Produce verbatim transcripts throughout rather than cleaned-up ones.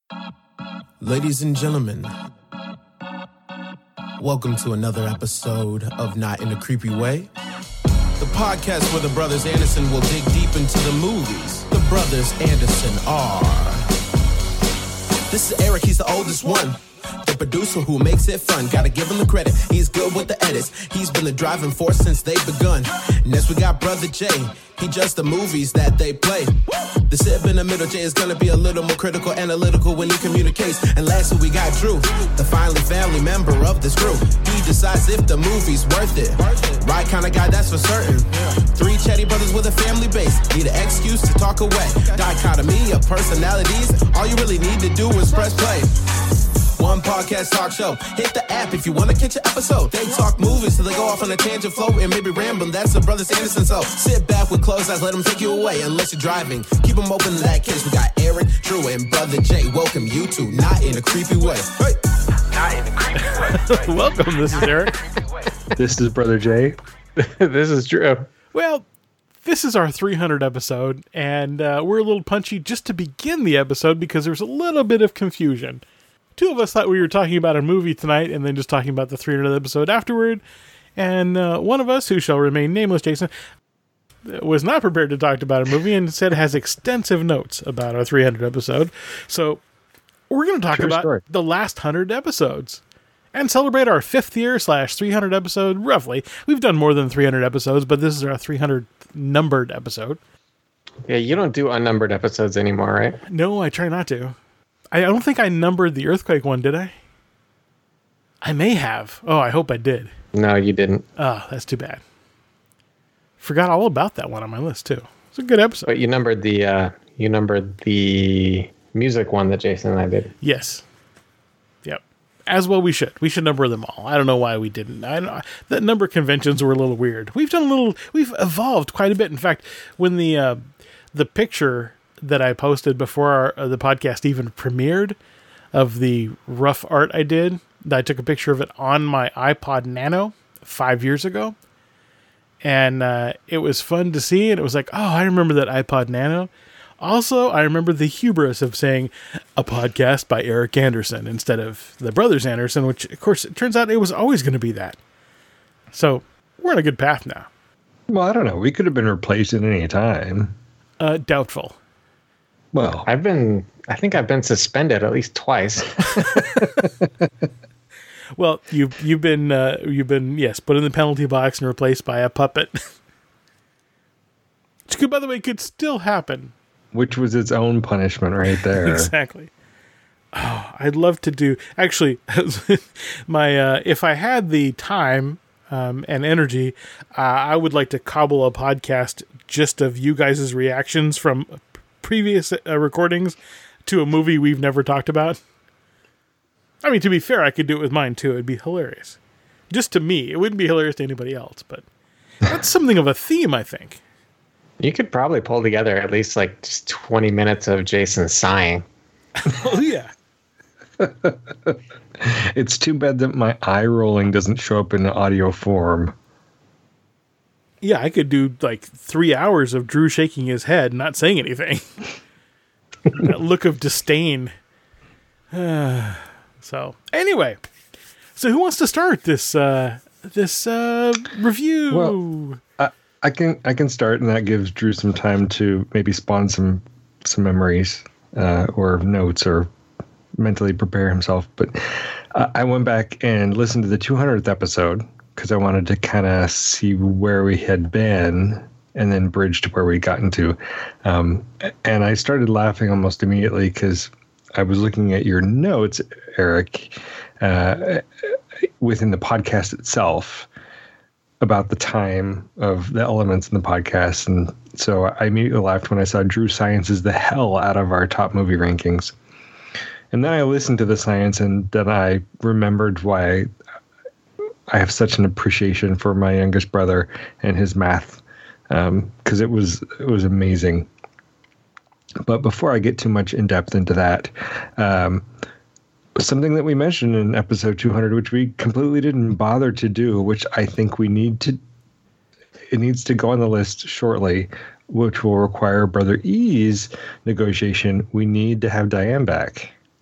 Ladies and gentlemen, welcome to another episode of Not in a Creepy Way, the podcast where the brothers Anderson will dig deep into the movies the brothers Anderson are. This is Eric, he's the oldest one, the producer who makes it fun. Gotta give him the credit, he's good with the edits. He's been the driving force since they've begun. Next we got Brother Jay, he judged the movies that they play. The sib in the middle, Jay is gonna be a little more critical, analytical when he communicates. And lastly we got Drew, the finally family member of this crew. He decides if the movie's worth it. Right kind of guy, that's for certain. Three chatty brothers with a family base, need an excuse to talk away. Dichotomy of personalities, all you really need to do is press play. One podcast talk show. Hit the app if you want to catch an episode. They talk movies till they go off on a tangent flow and maybe rambling. That's the brothers Anderson. So sit back with closed eyes, let them take you away. Unless you're driving, keep them open in that case. We got Eric, Drew, and Brother Jay. Welcome you to Not in a Creepy Way. Hey. Not in a creepy way. Welcome, this is Eric. This is Brother Jay. This is Drew. Well, this is our three hundredth episode, and uh, we're a little punchy just to begin the episode because there's a little bit of confusion. Two of us thought we were talking about a movie tonight and then just talking about the three hundredth episode afterward. And uh, one of us, who shall remain nameless, Jason, was not prepared to talk about a movie and instead has extensive notes about our three hundredth episode. So we're going to talk True about story. the last one hundred episodes and celebrate our fifth year slash three hundred episode, roughly. We've done more than three hundred episodes, but this is our three hundredth numbered episode. Yeah, you don't do unnumbered episodes anymore, right? No, I try not to. I don't think I numbered the earthquake one, did I? I may have. Oh, I hope I did. No, you didn't. Oh, that's too bad. Forgot all about that one on my list, too. It's a good episode. But you numbered the uh, you numbered the music one that Jason and I did. Yes. Yep. As well we should. We should number them all. I don't know why we didn't. I don't, the number conventions were a little weird. We've done a little... We've evolved quite a bit. In fact, when the uh, the picture... that I posted before our, uh, the podcast even premiered of the rough art I did. I took a picture of it on my iPod Nano five years ago. And uh, it was fun to see. And it was like, oh, I remember that iPod Nano. Also, I remember the hubris of saying a podcast by Eric Anderson instead of the Brothers Anderson, which, of course, it turns out it was always going to be that. So we're on a good path now. Well, I don't know. We could have been replaced at any time. Uh, doubtful. Well, I've been, I think I've been suspended at least twice. Well, you've you've been uh, you've been yes put in the penalty box and replaced by a puppet. Which could, by the way, could still happen. which was its own punishment right there. Exactly. Oh, I'd love to do actually. my uh, if I had the time um, and energy, uh, I would like to cobble a podcast just of you guys' reactions from previous uh, recordings to a movie we've never talked about. I mean, to be fair, I could do it with mine too. It'd be hilarious. Just to me. It wouldn't be hilarious to anybody else, but that's something of a theme, I think. You could probably pull together at least like just twenty minutes of Jason sighing. Oh, yeah. It's too bad that my eye rolling doesn't show up in audio form. Yeah, I could do like three hours of Drew shaking his head and not saying anything. That look of disdain. So, anyway. So who wants to start this uh, this uh, review? Well, I, I can I can start, and that gives Drew some time to maybe spawn some some memories uh, or notes or mentally prepare himself. But uh, I went back and listened to the two hundredth episode because I wanted to kind of see where we had been and then bridge to where we'd gotten to. Um, and I started laughing almost immediately because I was looking at your notes, Eric, uh, within the podcast itself about the time of the elements in the podcast. And so I immediately laughed when I saw Drew sciences the hell out of our top movie rankings. And then I listened to the science, and then I remembered why I have such an appreciation for my youngest brother and his math, um, because it was it was amazing. But before I get too much in depth into that, um, something that we mentioned in episode two hundred, which we completely didn't bother to do, which I think we need to, it needs to go on the list shortly, which will require Brother E's negotiation. We need to have Diane back.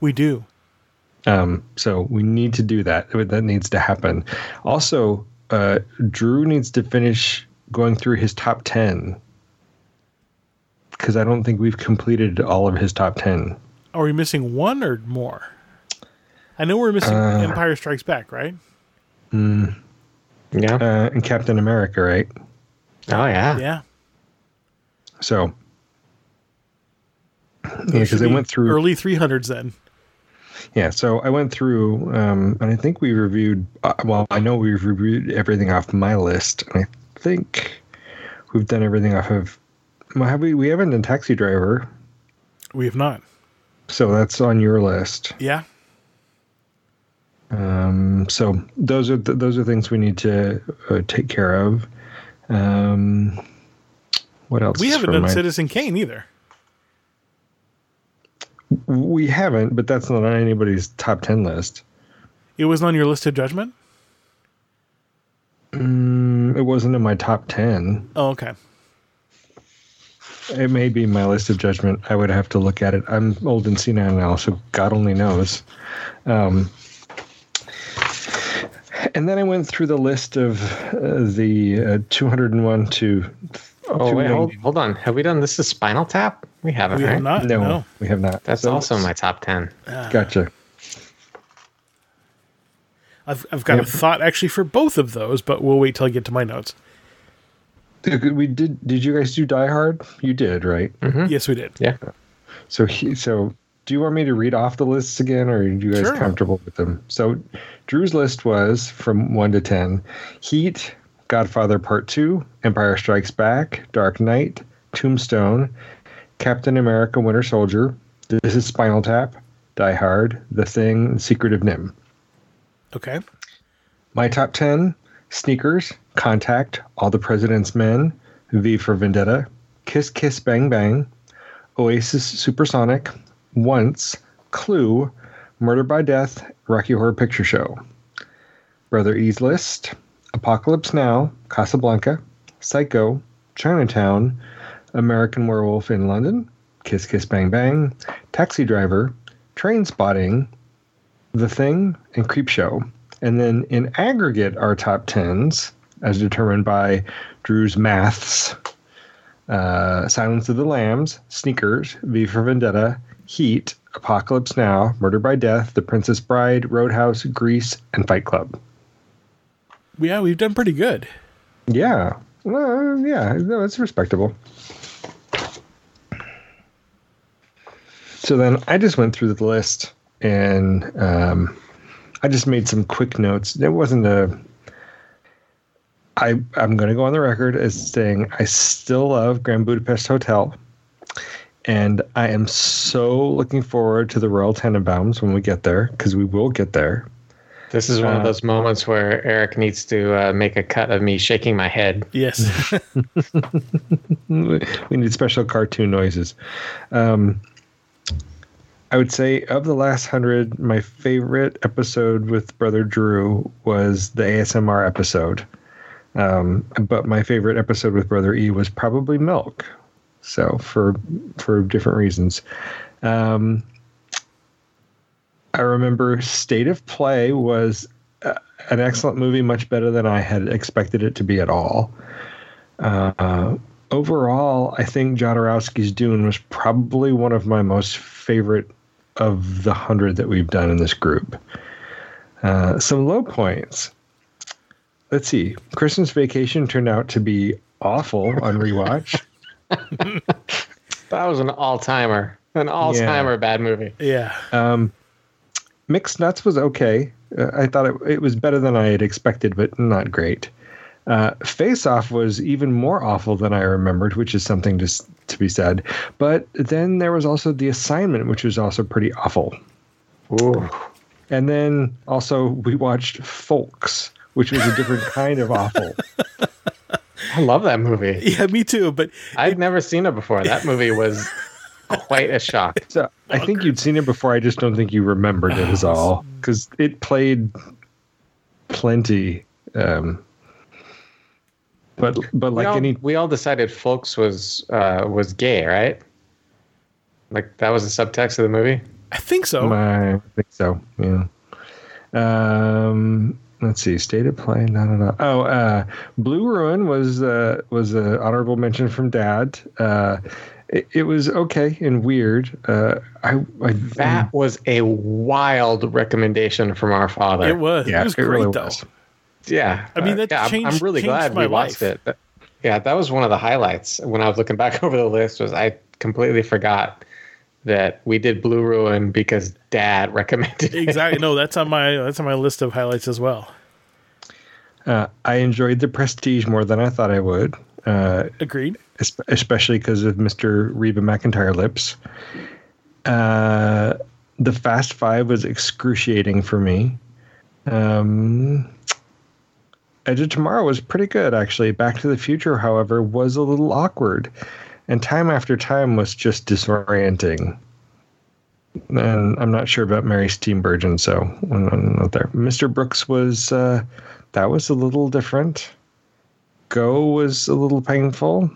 We do. Um, so we need to do that. That needs to happen. Also, uh, Drew needs to finish going through his top ten, because I don't think we've completed all of his top ten. Are we missing one or more? I know we're missing Uh, Empire Strikes Back, right? Mm, Yeah. uh, and Captain America, right? Oh yeah. Yeah. So, yeah, Should because I be went through early three hundreds then. Yeah, so I went through, um, and I think we reviewed. Uh, well, I know we've reviewed everything off my list, and I think we've done everything off of. Well, have we? We haven't done Taxi Driver, We have not. so that's on your list. Yeah. Um, so those are th- those are things we need to uh, take care of. Um, what else? We is haven't from done my- Citizen Kane either. We haven't, but that's not on anybody's top ten list. It wasn't on your list of judgment? Mm, it wasn't in my top ten. Oh, okay. It may be my list of judgment. I would have to look at it. I'm old and senile now, so God only knows. Um, and then I went through the list of uh, the uh, two hundred one to. Oh wait, hold, hold on. Have we done this is Spinal Tap? We haven't, We right? have not. No, No. we have not. That's So- also my top ten. Gotcha. I've I've got Yep. a thought actually for both of those, but we'll wait till I get to my notes. We did. Did you guys do Die Hard? You did, right? Hmm? Yes, we did. Yeah. So, he, so do you want me to read off the lists again, or are you guys Sure. comfortable with them? So, Drew's list was from one to ten: Heat, Godfather Part Two, Empire Strikes Back, Dark Knight, Tombstone, Captain America: Winter Soldier, This is Spinal Tap, Die Hard, The Thing, Secret of Nim. Okay. My top ten: Sneakers, Contact, All the President's Men, V for Vendetta, Kiss Kiss Bang Bang, Oasis Supersonic, Once, Clue, Murder by Death, Rocky Horror Picture Show. Brother E's list: Apocalypse Now, Casablanca, Psycho, Chinatown, American Werewolf in London, Kiss Kiss Bang Bang, Taxi Driver, Train Spotting, The Thing, and Creepshow. And then in aggregate, our top tens, as determined by Drew's maths: uh, Silence of the Lambs, Sneakers, V for Vendetta, Heat, Apocalypse Now, Murder by Death, The Princess Bride, Roadhouse, Grease, and Fight Club. Yeah, we've done pretty good. Yeah. Well, yeah, no, it's respectable. So then I just went through the list and um, I just made some quick notes. It wasn't a. I, I'm going to go on the record as saying I still love Grand Budapest Hotel. And I am so looking forward to the Royal Tenenbaums when we get there, because we will get there. This is one Uh, of those moments where Eric needs to uh, make a cut of me shaking my head. Yes. We need special cartoon noises. Um, I would say of the last hundred, my favorite episode with Brother Drew was the A S M R episode. Um, but my favorite episode with Brother E was probably Milk. So for for different reasons. Um, I remember State of Play was uh, an excellent movie, much better than I had expected it to be at all. Uh, overall, I think Jodorowsky's Dune was probably one of my most favorite of the hundred that we've done in this group. Uh, some low points. Let's see. Christmas Vacation turned out to be awful on rewatch. That was an all-timer. An all-timer bad movie. Yeah. Um, Mixed Nuts was okay. Uh, I thought it, it was better than I had expected, but not great. Uh, Face Off was even more awful than I remembered, which is something to, s- to be said. But then there was also The Assignment, which was also pretty awful. Ooh. And then also we watched Folks, which was a different kind of awful. I love that movie. Yeah, me too. But I'd never seen it before. That movie was quite a shock. So I think you'd seen it before. I just don't think you remembered it is all, because it played plenty. Um, but but We like all, any we all decided Folks was uh, was gay, right? Like that was the subtext of the movie. I think so. I think so. Yeah. Um, let's see. State of play. No, no, no. Oh, uh, Blue Ruin was uh, was an honorable mention from Dad. Uh, it, it was okay and weird. Uh, I, I that was a wild recommendation from our father. It was. Yeah, it was it great really though. was. Yeah, I mean, that uh, yeah, changed, I'm, I'm really changed glad my we watched life. it. Yeah, that was one of the highlights when I was looking back over the list. Was I completely forgot that we did Blue Ruin because Dad recommended it. Exactly. No, that's on my that's on my list of highlights as well. Uh, I enjoyed The Prestige more than I thought I would. Uh, Agreed. especially because of Mister Reba McEntire lips. Uh, the Fast Five was excruciating for me. Um, Edge of Tomorrow was pretty good, actually. Back to the Future, however, was a little awkward. And Time After Time was just disorienting. And I'm not sure about Mary Steenburgen, so I'm not there. Mister Brooks was, uh, that was a little different. Go was a little painful.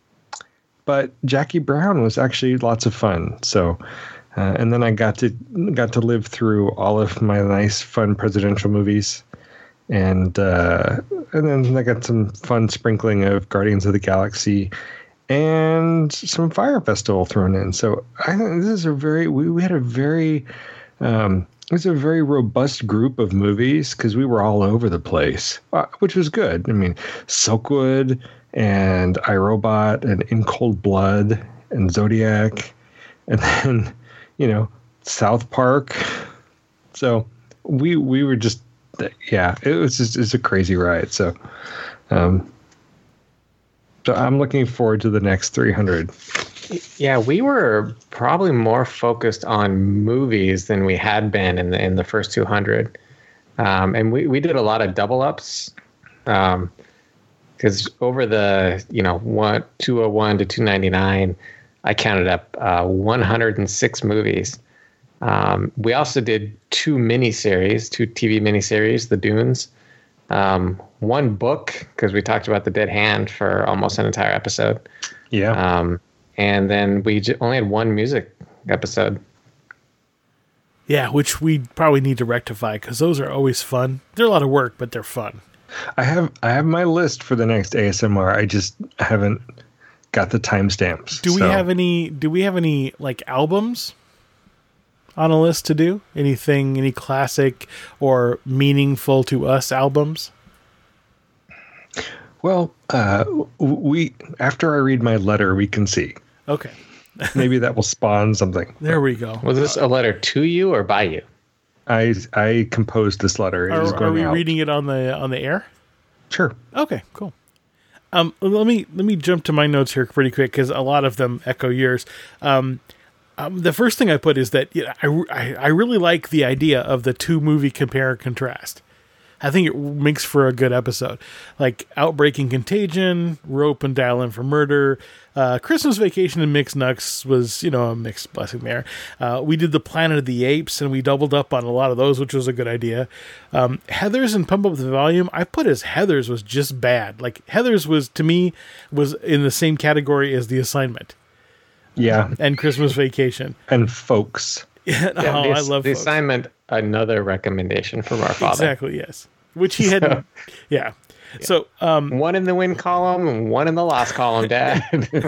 But Jackie Brown was actually lots of fun. So, uh, and then I got to got to live through all of my nice, fun presidential movies. And uh, and then I got some fun sprinkling of Guardians of the Galaxy and some Fire Festival thrown in. So I think this is a very we, we had a very um, it was a very robust group of movies because we were all over the place, uh, which was good. I mean, Silkwood and iRobot and In Cold Blood and Zodiac, and then you know South Park. So we we were just. Yeah, it was just it's a crazy ride. So, um, so I'm looking forward to the next three hundred. Yeah, we were probably more focused on movies than we had been in the in the first two hundred, um, and we, we did a lot of double ups, because um, over the you know one two oh one to two ninety-nine, I counted up uh, one hundred six movies. Um, we also did two miniseries, two T V miniseries, The Dunes, um, one book, because we talked about The Dead Hand for almost an entire episode. Yeah. Um, and then we j- only had one music episode. Yeah, which we probably need to rectify because those are always fun. They're a lot of work, but they're fun. I have I have my list for the next A S M R. I just haven't got the timestamps. Do we so. have any? Do we have any like albums on a list to do? Anything, any classic or meaningful to us albums? Well, uh, we after I read my letter, we can see. Okay. Maybe that will spawn something. There we go. Was this a letter to you or by you? I I composed this letter. It is Are, going are we out. reading it on the on the air? Sure. Okay, cool. Um, let me let me jump to my notes here pretty quick because a lot of them echo yours. Um, um, the first thing I put is that you know, I, I I really like the idea of the two movie compare and contrast. I think it makes for a good episode. Like Outbreak and Contagion, Rope and Dial In for Murder, uh, Christmas Vacation and Mixed Nuts was, you know, a mixed blessing there. Uh, we did the Planet of the Apes, and we doubled up on a lot of those, which was a good idea. Um, Heathers and Pump Up the Volume, I put as Heathers was just bad. Like Heathers was, to me, was in the same category as The Assignment. Yeah. And Christmas Vacation. And Folks. Yeah, Yeah, oh, the, I love the Folks. Assignment. Another recommendation from our father. Exactly, yes. Which he had, yeah. yeah. So, um, one in the win column and one in the loss column, Dad.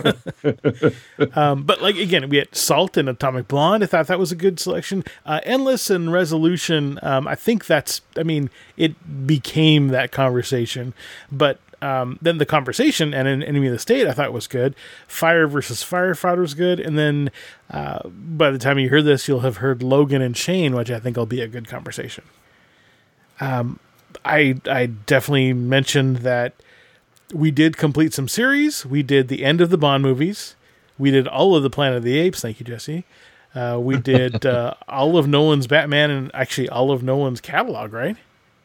um, but like again, we had Salt and Atomic Blonde. I thought that was a good selection. Uh, Endless and Resolution. Um, I think that's. I mean, it became that conversation, but. Um, then the conversation and an Enemy of the State I thought was good. Fire versus Firefighter was good. And then uh, by the time you hear this, you'll have heard Logan and Shane, which I think will be a good conversation. Um, I I definitely mentioned that we did complete some series. We did the end of the Bond movies. We did all of the Planet of the Apes. Thank you, Jesse. Uh, we did uh, all of Nolan's Batman and actually all of Nolan's catalog, right?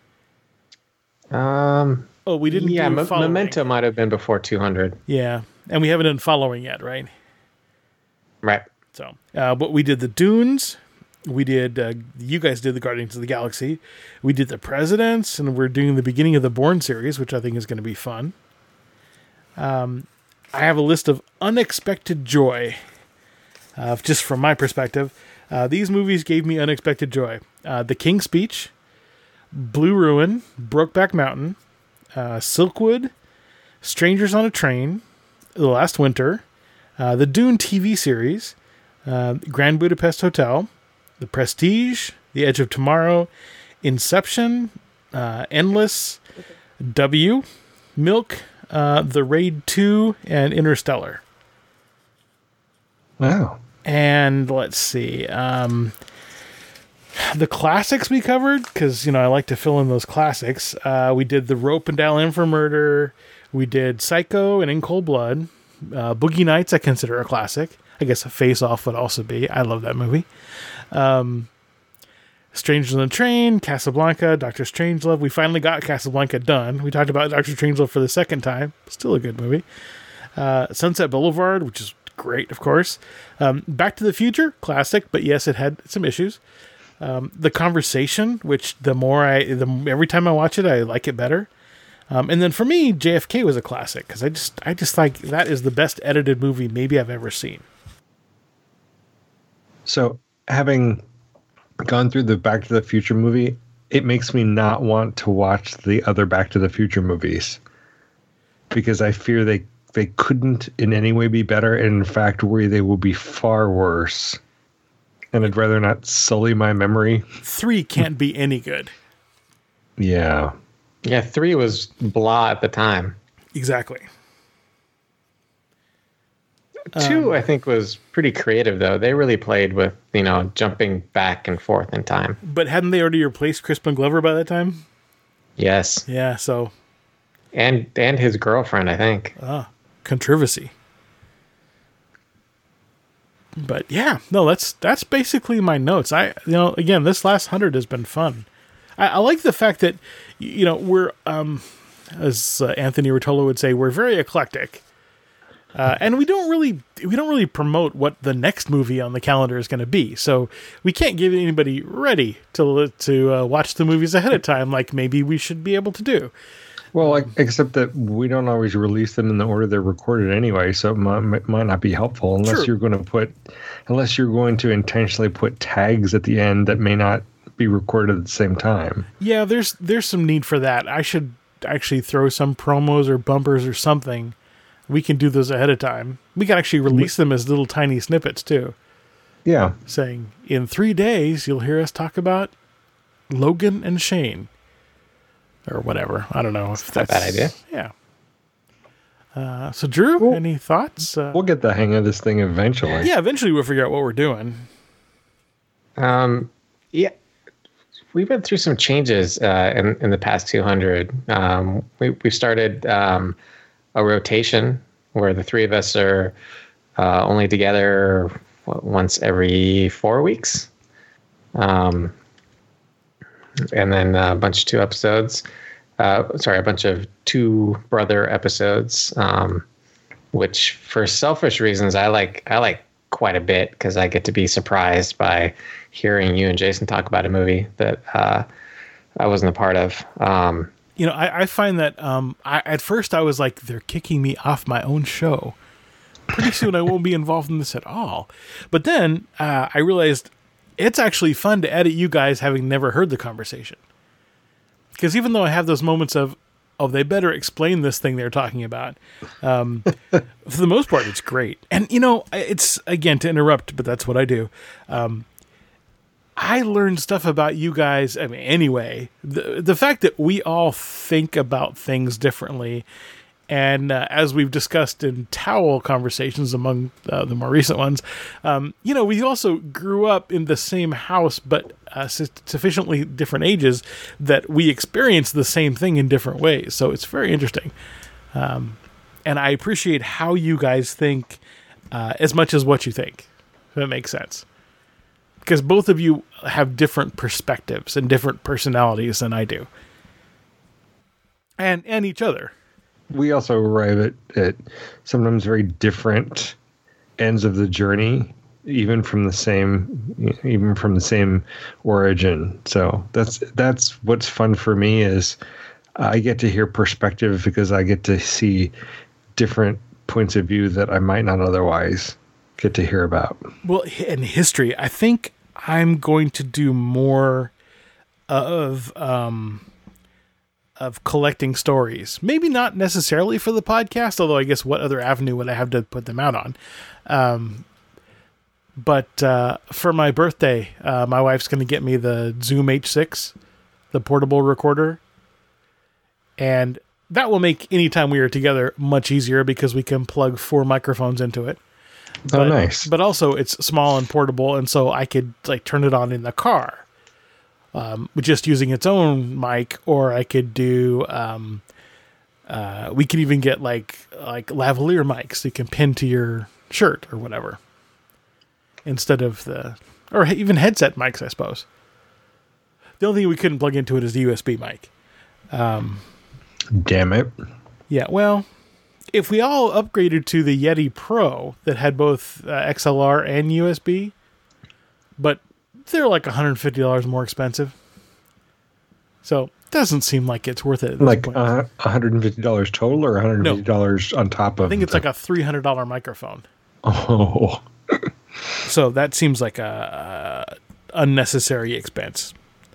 um... Oh, we didn't Yeah, do M- Following. Memento might have been before two hundred. Yeah, and we haven't done Following yet, right? Right. So, uh, but we did the Dunes. We did, uh, you guys did the Guardians of the Galaxy. We did the Presidents, and we're doing the beginning of the Bourne series, which I think is going to be fun. Um, I have a list of unexpected joy, uh, just from my perspective. Uh, these movies gave me unexpected joy. Uh, The King's Speech, Blue Ruin, Brokeback Mountain, uh, Silkwood, Strangers on a Train, The Last Winter, uh, the Dune T V series, uh, Grand Budapest Hotel, The Prestige, The Edge of Tomorrow, Inception, uh, Endless, W, Milk, uh, The Raid two, and Interstellar. Wow. And let's see. Um, the classics we covered, because, you know, I like to fill in those classics. Uh, we did The Rope and Dial In for Murder. We did Psycho and In Cold Blood. Uh, Boogie Nights I consider a classic. I guess a Face Off would also be. I love that movie. Um, Strangers on the Train, Casablanca, Doctor Strangelove. We finally got Casablanca done. We talked about Doctor Strangelove for the second time. Still a good movie. Uh, Sunset Boulevard, which is great, of course. Um, Back to the Future, classic, but yes, it had some issues. Um, the Conversation, which the more I, the every time I watch it, I like it better. Um, and then for me, J F K was a classic because I just, I just like that is the best edited movie maybe I've ever seen. So having gone through the Back to the Future movie, it makes me not want to watch the other Back to the Future movies because I fear they they couldn't in any way be better, and in fact, where they will be far worse. And I'd rather not sully my memory. Three can't be any good. Yeah. Yeah, three was blah at the time. Exactly. Two, Um, I think, was pretty creative, though. They really played with, you know, jumping back and forth in time. But hadn't they already replaced Crispin Glover by that time? Yes. Yeah, so And and his girlfriend, I think. ah, controversy. But yeah, no, that's that's basically my notes. I you know again, this last hundred has been fun. I, I like the fact that you know we're um, as uh, Anthony Rotolo would say, we're very eclectic, uh, and we don't really we don't really promote what the next movie on the calendar is going to be. So we can't get anybody ready to to uh, watch the movies ahead of time, like maybe we should be able to do. Well, like, except that we don't always release them in the order they're recorded anyway, so it might, might not be helpful unless Sure. you're going to put, unless you're going to intentionally put tags at the end that may not be recorded at the same time. Yeah, there's there's some need for that. I should actually throw some promos or bumpers or something. We can do those ahead of time. We can actually release them as little tiny snippets too, Yeah. saying in three days you'll hear us talk about Logan and Shane. Or whatever. I don't know if that's Not a bad idea. Yeah. Uh, so, Drew, Well, any thoughts? Uh, We'll get the hang of this thing eventually. yeah, eventually we'll figure out what we're doing. Um, yeah, we went through some changes uh, in in the past two hundred. Um, we we started um, a rotation where the three of us are uh, only together what, once every four weeks, um, and then a bunch of two episodes. Uh, sorry, a bunch of two brother episodes. Um, which, for selfish reasons, I like. I like quite a bit because I get to be surprised by hearing you and Jason talk about a movie that uh, I wasn't a part of. Um, You know, I, I find that um, I, at first I was like, they're kicking me off my own show. Pretty soon I won't be involved in this at all. But then uh, I realized it's actually fun to edit you guys having never heard the conversation. Because even though I have those moments of, oh, they better explain this thing they're talking about, um, for the most part, it's great. And, you know, it's, again, to interrupt, but that's what I do. Um, I learned stuff about you guys. I mean, anyway, the the fact that we all think about things differently, and uh, as we've discussed in towel conversations among uh, the more recent ones, um, you know, we also grew up in the same house, but uh, su- sufficiently different ages that we experience the same thing in different ways. So it's very interesting, um, and I appreciate how you guys think uh, as much as what you think. If that makes sense. Because both of you have different perspectives and different personalities than I do. And and each other. We also arrive at, at sometimes very different ends of the journey, even from the same even from the same origin. So that's that's what's fun for me is I get to hear perspective because I get to see different points of view that I might not otherwise get to hear about. Well, in history, I think I'm going to do more of um, of collecting stories. Maybe not necessarily for the podcast, although I guess what other avenue would I have to put them out on? Um, but uh, for my birthday, uh, my wife's going to get me the Zoom H six, the portable recorder. And that will make any time we are together much easier because we can plug four microphones into it. Oh, But, nice. but also it's small and portable, and so I could like turn it on in the car, um, with just using its own mic, or I could do. Um, uh, we could even get like like lavalier mics you can pin to your shirt or whatever, instead of the or even headset mics, I suppose. The only thing we couldn't plug into it is the U S B mic. Damn it. Yeah, well, if we all upgraded to the Yeti Pro that had both uh, X L R and U S B, but they're like one hundred fifty dollars more expensive. So it doesn't seem like it's worth it at this Like point. uh, one hundred fifty dollars total or one hundred fifty dollars on top of I think it's the- like a three hundred dollars microphone. Oh. So that seems like a, a unnecessary expense.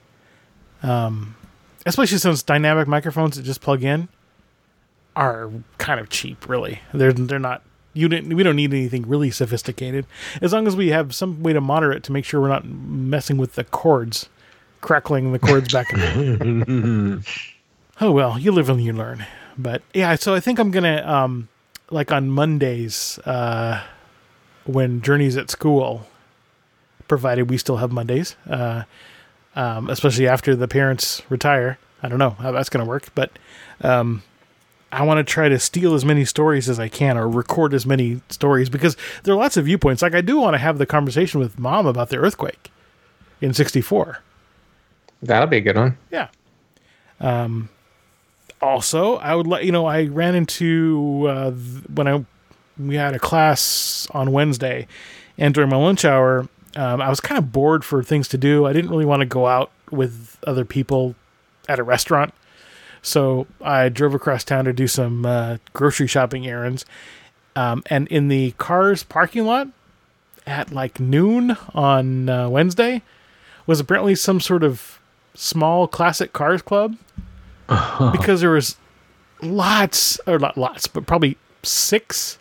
Um, especially since dynamic microphones that just plug in are kind of cheap, really. They're they're not. You didn't. We don't need anything really sophisticated, as long as we have some way to monitor it to make sure we're not messing with the cords, crackling the cords back and forth. Oh well, you live and you learn. But yeah, so I think I'm gonna um, like on Mondays uh, when Journey's at school, provided we still have Mondays, uh, um, especially after the parents retire. I don't know how that's gonna work, but. Um, I want to try to steal as many stories as I can or record as many stories because there are lots of viewpoints. Like I do want to have the conversation with Mom about the earthquake in sixty-four. That'll be a good one. Yeah. Um, also, I would let you know, I ran into, uh, th- when I, we had a class on Wednesday and during my lunch hour, um, I was kind of bored for things to do. I didn't really want to go out with other people at a restaurant. So I drove across town to do some uh, grocery shopping errands. Um, and in the car's parking lot at like noon on uh, Wednesday was apparently some sort of small classic cars club. Because there was lots, or not lots, but probably six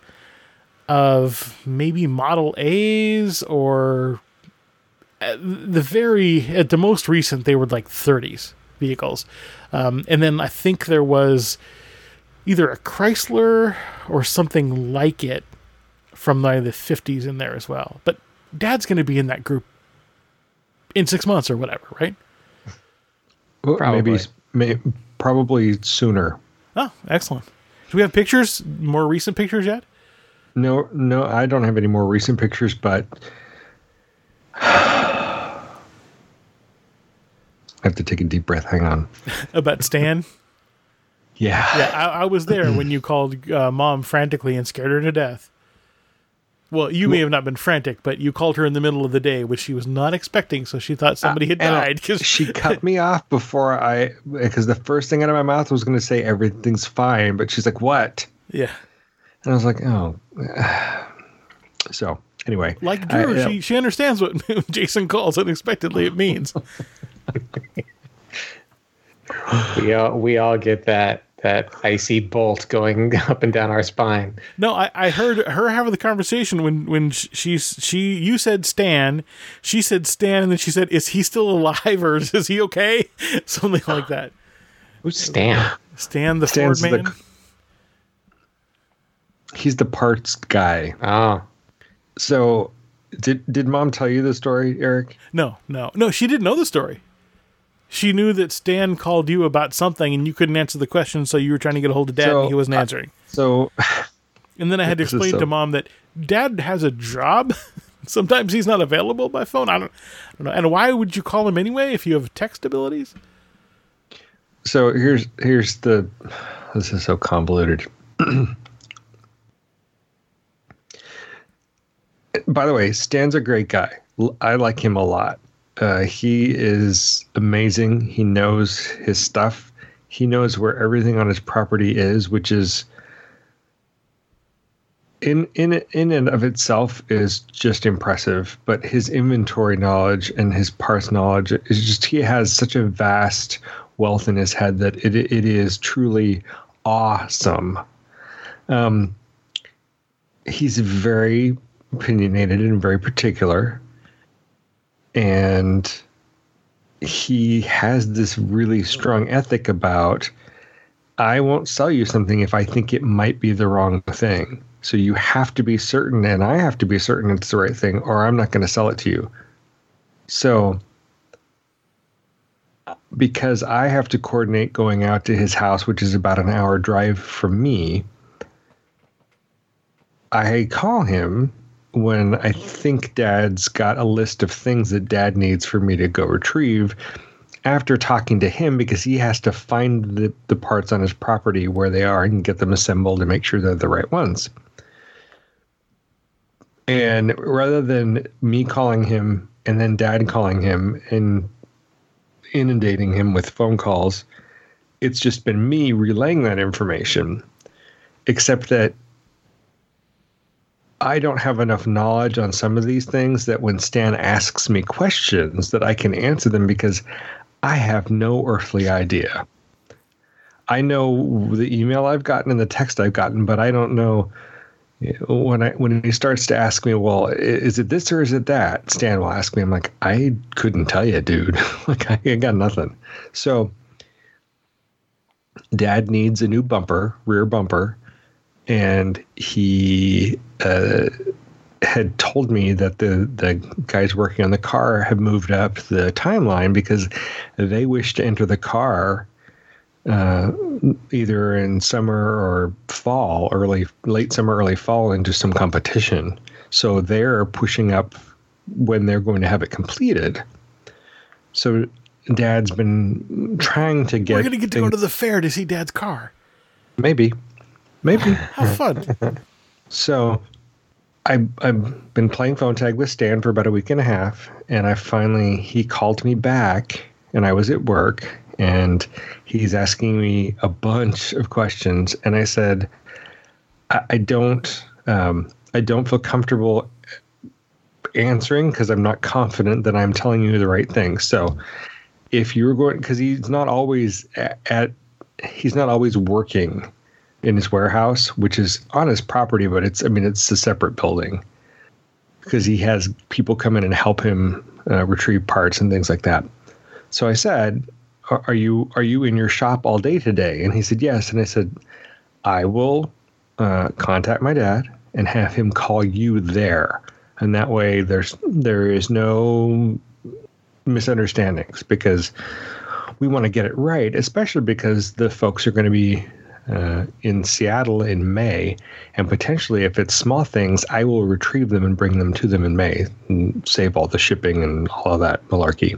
of maybe Model A's or at the very, at the most recent, they were like thirties vehicles. Um, and then I think there was either a Chrysler or something like it from the, the fifties in there as well. But Dad's going to be in that group in six months or whatever, right? Well, Probably. Maybe, may, probably sooner. Oh, excellent. Do we have pictures, more recent pictures yet? No, no, I don't have any more recent pictures, but I have to take a deep breath. Hang on. About Stan? Yeah. Yeah, I, I was there when you called uh, Mom frantically and scared her to death. Well, you may have not been frantic, but you called her in the middle of the day, which she was not expecting, so she thought somebody had And died. Cause she cut me off before I, because the first thing out of my mouth was going to say everything's fine, but she's like, "What?" Yeah. And I was like, "Oh." So anyway, Like Drew, I- uh, she, she understands what Jason calls unexpectedly it means. We all we all get that that icy bolt going up and down our spine. No, I, I heard her having the conversation when when she she you said Stan, she said Stan, and then she said, "Is he still alive or is he okay?" Something like that. Who's Stan? Stan the Stan's Ford man. the- he's the parts guy. Oh, So did did Mom tell you the story, Eric? No, no, no. She didn't know the story. She knew that Stan called you about something, and you couldn't answer the question, so you were trying to get a hold of Dad, So, and he wasn't uh, answering. So And then I had to This is explain so- to Mom that Dad has a job. Sometimes he's not available by phone. I don't, I don't know. And why would you call him anyway if you have text abilities? so here's here's the this is so convoluted. By the way, Stan's a great guy. L- I like him a lot. Uh, he is amazing. He knows his stuff. He knows where everything on his property is, which is in in in and of itself is just impressive, but his inventory knowledge and his parts knowledge is just, he has such a vast wealth in his head that it it is truly awesome. Um, he's very opinionated and very particular, and he has this really strong ethic about, I won't sell you something if I think it might be the wrong thing. So you have to be certain, and I have to be certain it's the right thing, or I'm not going to sell it to you. So because I have to coordinate going out to his house, which is about an hour drive from me, I call him when I think Dad's got a list of things that Dad needs for me to go retrieve, after talking to him, because he has to find the, the parts on his property where they are and get them assembled and make sure they're the right ones. And rather than me calling him and then Dad calling him and inundating him with phone calls, it's just been me relaying that information, except that I don't have enough knowledge on some of these things that when Stan asks me questions that I can answer them, because I have no earthly idea. I know the email I've gotten and the text I've gotten, but I don't know when I when he starts to ask me, well, is it this or is it that? Stan will ask me. I'm like, I couldn't tell you, dude. Like, I got nothing. So Dad needs a new bumper, rear bumper, and he uh, had told me that the the guys working on the car have moved up the timeline because they wish to enter the car uh, either in summer or fall, early, late summer, early fall, into some competition. So they're pushing up when they're going to have it completed. So Dad's been trying to get... We're going to get to things, go to the fair to see Dad's car. Maybe. Maybe. How fun. So I, I've been playing phone tag with Stan for about a week and a half, and I finally... He called me back, and I was at work, and he's asking me a bunch of questions, and I said, I, I don't... Um, I don't feel comfortable answering because I'm not confident that I'm telling you the right thing. So if you're going, because he's not always at, at, he's not always working in his warehouse, which is on his property, but it's, I mean, it's a separate building because he has people come in and help him uh, retrieve parts and things like that. So I said, are you, are you in your shop all day today? And he said, yes. And I said, I will uh, contact my dad and have him call you there. And that way there's there is no misunderstandings, because we want to get it right, especially because the folks are going to be uh, in Seattle in May. And potentially, if it's small things, I will retrieve them and bring them to them in May and save all the shipping and all of that malarkey.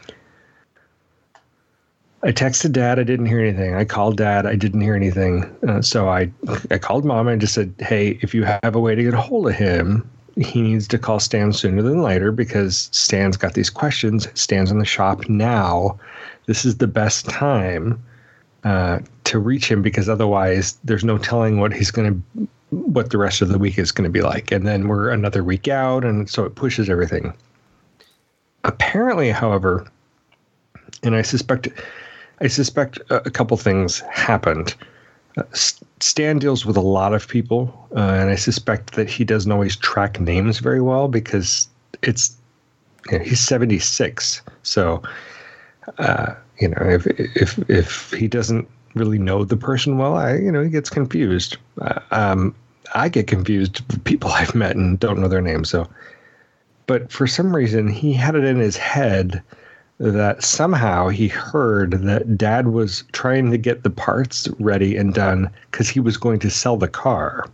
I texted Dad. I didn't hear anything. I called Dad. I didn't hear anything. Uh, so I I called Mom and just said, hey, if you have a way to get a hold of him, he needs to call Stan sooner than later, because Stan's got these questions. Stan's in the shop now. This is the best time uh, to reach him, because otherwise there's no telling what he's going to, what the rest of the week is going to be like. And then we're another week out, and so it pushes everything. Apparently, however, and I suspect... I suspect a couple things happened. Uh, Stan deals with a lot of people, uh, and I suspect that he doesn't always track names very well, because it's you know, he's seventy-six. So, uh, you know, if if if he doesn't really know the person well, I you know he gets confused. Uh, um, I get confused with people I've met and don't know their names. So, but for some reason, he had it in his head that somehow he heard that Dad was trying to get the parts ready and done because he was going to sell the car,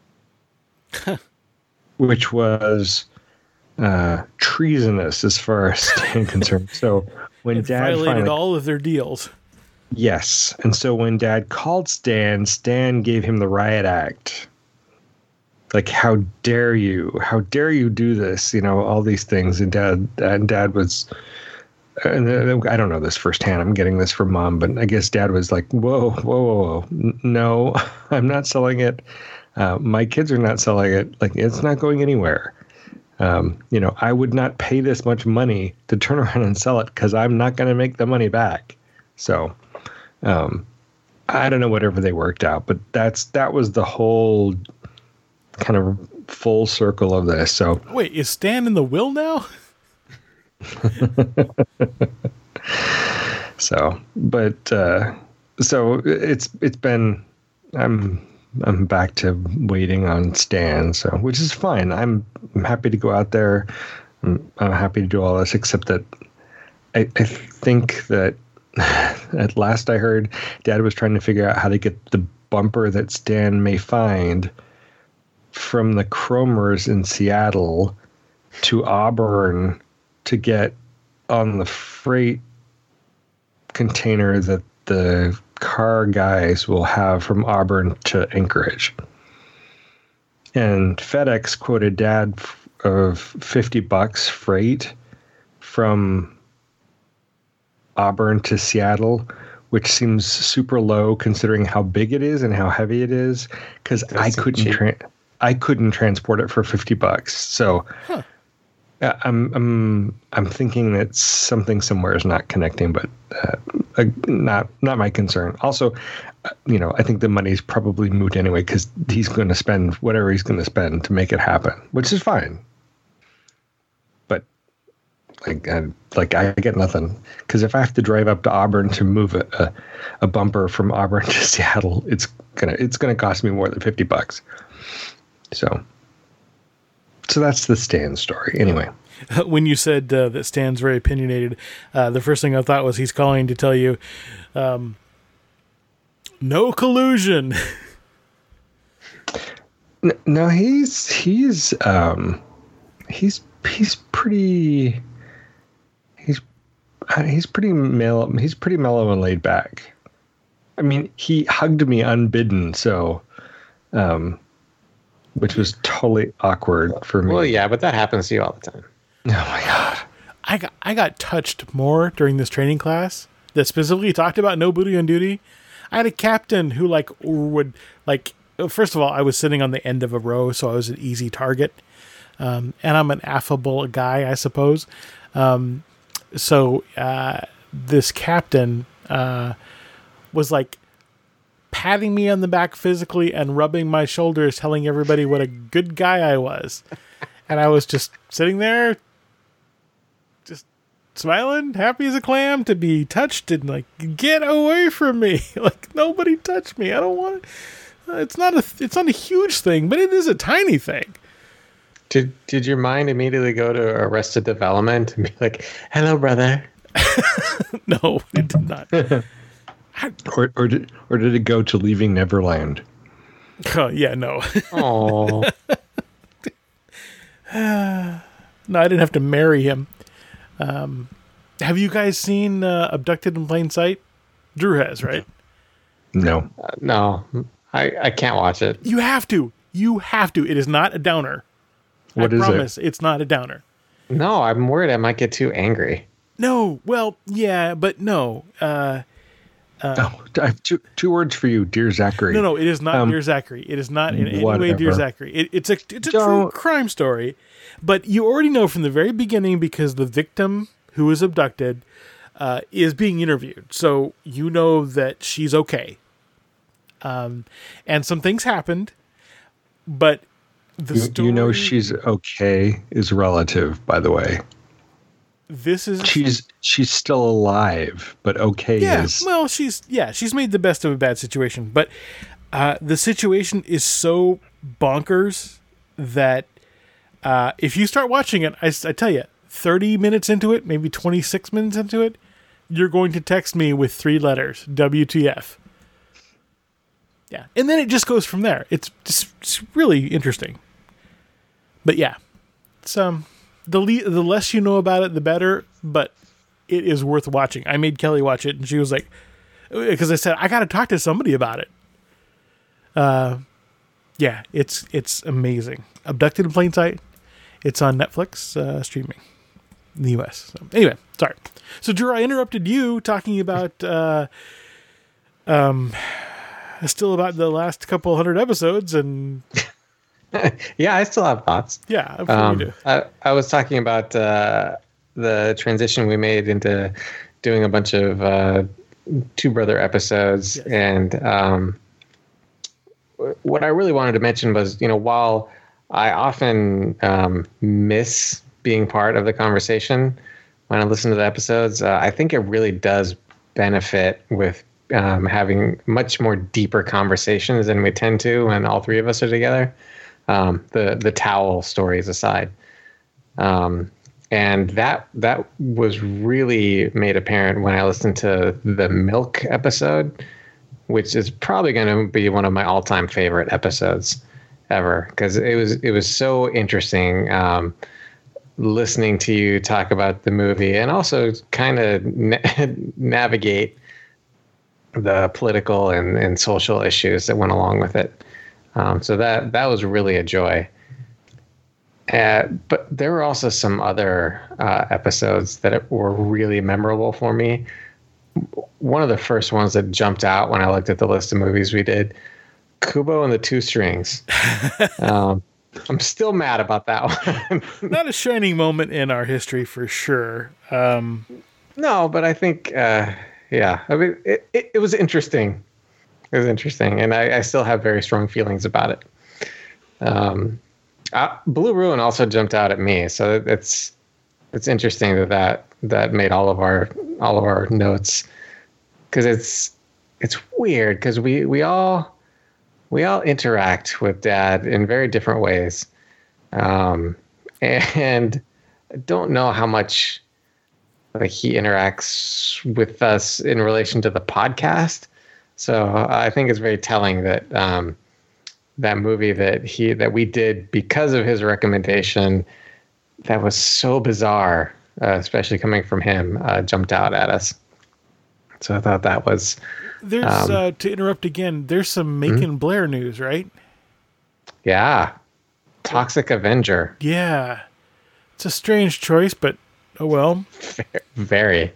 which was uh, treasonous as far as Stan concerned. So when it Dad violated finally, all of their deals. Yes, and so when Dad called Stan, Stan gave him the riot act. Like, how dare you? How dare you do this? You know, all these things, and Dad and Dad was. And I don't know this firsthand. I'm getting this from Mom, but I guess Dad was like, whoa, whoa, whoa, whoa. No, I'm not selling it. Uh, my kids are not selling it. Like, it's not going anywhere. Um, you know, I would not pay this much money to turn around and sell it because I'm not going to make the money back. So, um, I don't know whatever they worked out, but that's that was the whole kind of full circle of this. So wait, is Stan in the will now? so, but uh, so it's it's been I'm. I'm back to waiting on Stan, so which is fine. I'm I'm happy to go out there. I'm, I'm happy to do all this, except that I, I think that at last I heard Dad was trying to figure out how to get the bumper that Stan may find from the Cromers in Seattle to Auburn to get on the freight container that the car guys will have from Auburn to Anchorage. And FedEx quoted Dad f- of fifty bucks freight from Auburn to Seattle, which seems super low considering how big it is and how heavy it is, because I couldn't tra- I couldn't transport it for fifty bucks. So huh. Uh, I'm I'm I'm thinking that something somewhere is not connecting, but uh, uh, not not my concern. Also, uh, you know, I think the money's probably moot anyway because he's going to spend whatever he's going to spend to make it happen, which is fine. But like, I, like I get nothing because if I have to drive up to Auburn to move a, a a bumper from Auburn to Seattle, it's gonna it's gonna cost me more than fifty bucks. So. So that's the Stan story. Anyway. When you said uh, that Stan's very opinionated, uh, the first thing I thought was he's calling to tell you, um, no collusion. No, he's he's um, he's he's pretty he's he's pretty mellow. He's pretty mellow and laid back. I mean, he hugged me unbidden, so. Um, Which was totally awkward for me. Well, yeah, but that happens to you all the time. Oh my God. I got I got touched more during this training class that specifically talked about no booty on duty. I had a captain who like would like first of all, I was sitting on the end of a row, so I was an easy target. Um, and I'm an affable guy, I suppose. Um, so uh, this captain uh, was like patting me on the back physically and rubbing my shoulders, telling everybody what a good guy I was. And I was just sitting there, just smiling, happy as a clam to be touched and like, get away from me. Like, nobody touched me. I don't want to. It's not a, it's not a huge thing, but it is a tiny thing. Did, did your mind immediately go to Arrested Development and be like, hello, brother? No, it did not. Or or did, or did it go to Leaving Neverland? Oh, yeah, no. Oh. No, I didn't have to marry him. Um, have you guys seen uh, Abducted in Plain Sight? Drew has, right? No. Uh, no, I, I can't watch it. You have to. You have to. It is not a downer. What I is promise it? It's not a downer. No, I'm worried I might get too angry. No, well, yeah, but no. Uh, Uh, oh, I have two, two words for you, Dear Zachary. No, no, it is not um, Dear Zachary. It is not in any whatever. way Dear Zachary. It, it's a it's a Don't. true crime story, but you already know from the very beginning because the victim who was abducted uh, is being interviewed, so you know that she's okay. Um, and some things happened, but the you, story. you know she's okay is relative, by the way. This is She's she's still alive, but okay yeah. is Well, she's yeah, she's made the best of a bad situation, but uh, the situation is so bonkers that uh, if you start watching it, I, I tell you, thirty minutes into it, maybe twenty-six minutes into it, you're going to text me with three letters, W T F. Yeah, and then it just goes from there. It's just it's really interesting. But yeah, it's um. The le- the less you know about it, the better, but it is worth watching. I made Kelly watch it, and she was like, because I said, I got to talk to somebody about it. Uh, yeah, it's it's amazing. Abducted in Plain Sight. It's on Netflix uh, streaming in the U S. So, anyway, sorry. So, Drew, I interrupted you talking about uh, um, still about the last couple hundred episodes, and yeah, I still have thoughts. Yeah, I'm sure um, you do. I, I was talking about uh, the transition we made into doing a bunch of uh, Two Brother episodes, yes. and um, what I really wanted to mention was, you know, while I often um, miss being part of the conversation when I listen to the episodes, uh, I think it really does benefit with um, having much more deeper conversations than we tend to when all three of us are together. Um, the the towel stories aside, um, and that that was really made apparent when I listened to the Milk episode, which is probably going to be one of my all time favorite episodes ever, because it was it was so interesting um, listening to you talk about the movie and also kind of na- navigate the political and, and social issues that went along with it. Um, so that that was really a joy. Uh, but there were also some other uh, episodes that were really memorable for me. One of the first ones that jumped out when I looked at the list of movies we did, Kubo and the Two Strings. um, I'm still mad about that one. Not a shining moment in our history for sure. Um, no, but I think, uh, yeah, I mean, it, it, it was interesting. It was interesting, and I, I still have very strong feelings about it. Um, uh, Blue Ruin also jumped out at me, so it's it's interesting that that, that made all of our all of our notes, because it's it's weird because we we all we all interact with Dad in very different ways, um, and I don't know how much like he interacts with us in relation to the podcast. So I think it's very telling that um, that movie that he that we did because of his recommendation, that was so bizarre, uh, especially coming from him, uh, jumped out at us. So I thought that was. There's um, uh, to interrupt again. There's some Macon mm-hmm. Blair news, right? Yeah, Toxic Avenger. Yeah, it's a strange choice, but oh well. Very.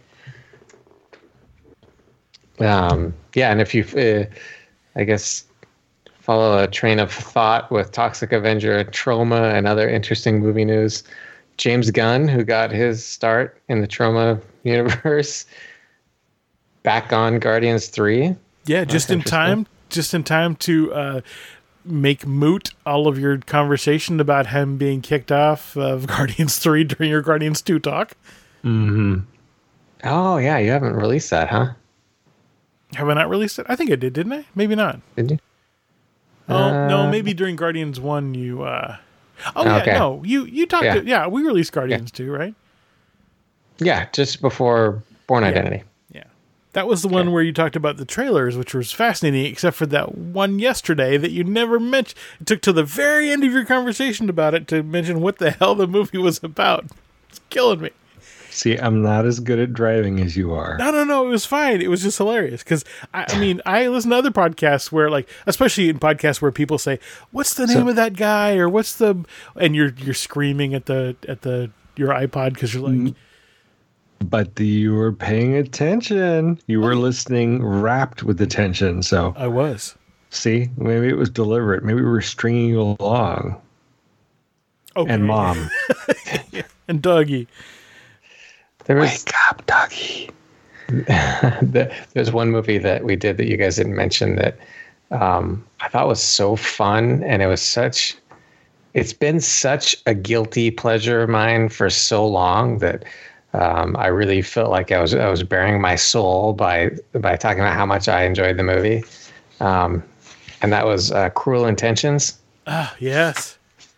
Um, yeah, and if you, uh, I guess, follow a train of thought with Toxic Avenger, Troma, and other interesting movie news, James Gunn, who got his start in the Troma universe, back on Guardians three. Yeah, just in time, just in time to uh, make moot all of your conversation about him being kicked off of Guardians three during your Guardians two talk. Mm-hmm. Oh, yeah, you haven't released that, huh? Have I not released it? I think I did, didn't I? Maybe not. Did you? Oh, uh, no, maybe during Guardians one you... Uh... Oh, yeah, okay. no, you, you talked yeah. to... Yeah, we released Guardians yeah. two, right? Yeah, just before Bourne yeah. Identity. Yeah. That was the okay. one where you talked about the trailers, which was fascinating, except for that one yesterday that you never mentioned. It took till the very end of your conversation about it to mention what the hell the movie was about. It's killing me. See, I'm not as good at driving as you are. No, no, no. It was fine. It was just hilarious. Because, I, I mean, I listen to other podcasts where, like, especially in podcasts where people say, what's the name so, of that guy? Or what's the... And you're you're screaming at the at the your iPod because you're like... But the, you were paying attention. You were listening rapt with attention. So I was. See? Maybe it was deliberate. Maybe we were stringing you along. Okay. And Mom. And Dougie. There was, Wake up, Dougie. There's one movie that we did that you guys didn't mention that um, I thought was so fun, and it was such. It's been such a guilty pleasure of mine for so long that um, I really felt like I was I was bearing my soul by by talking about how much I enjoyed the movie, um, and that was uh, Cruel Intentions. Ah, yes.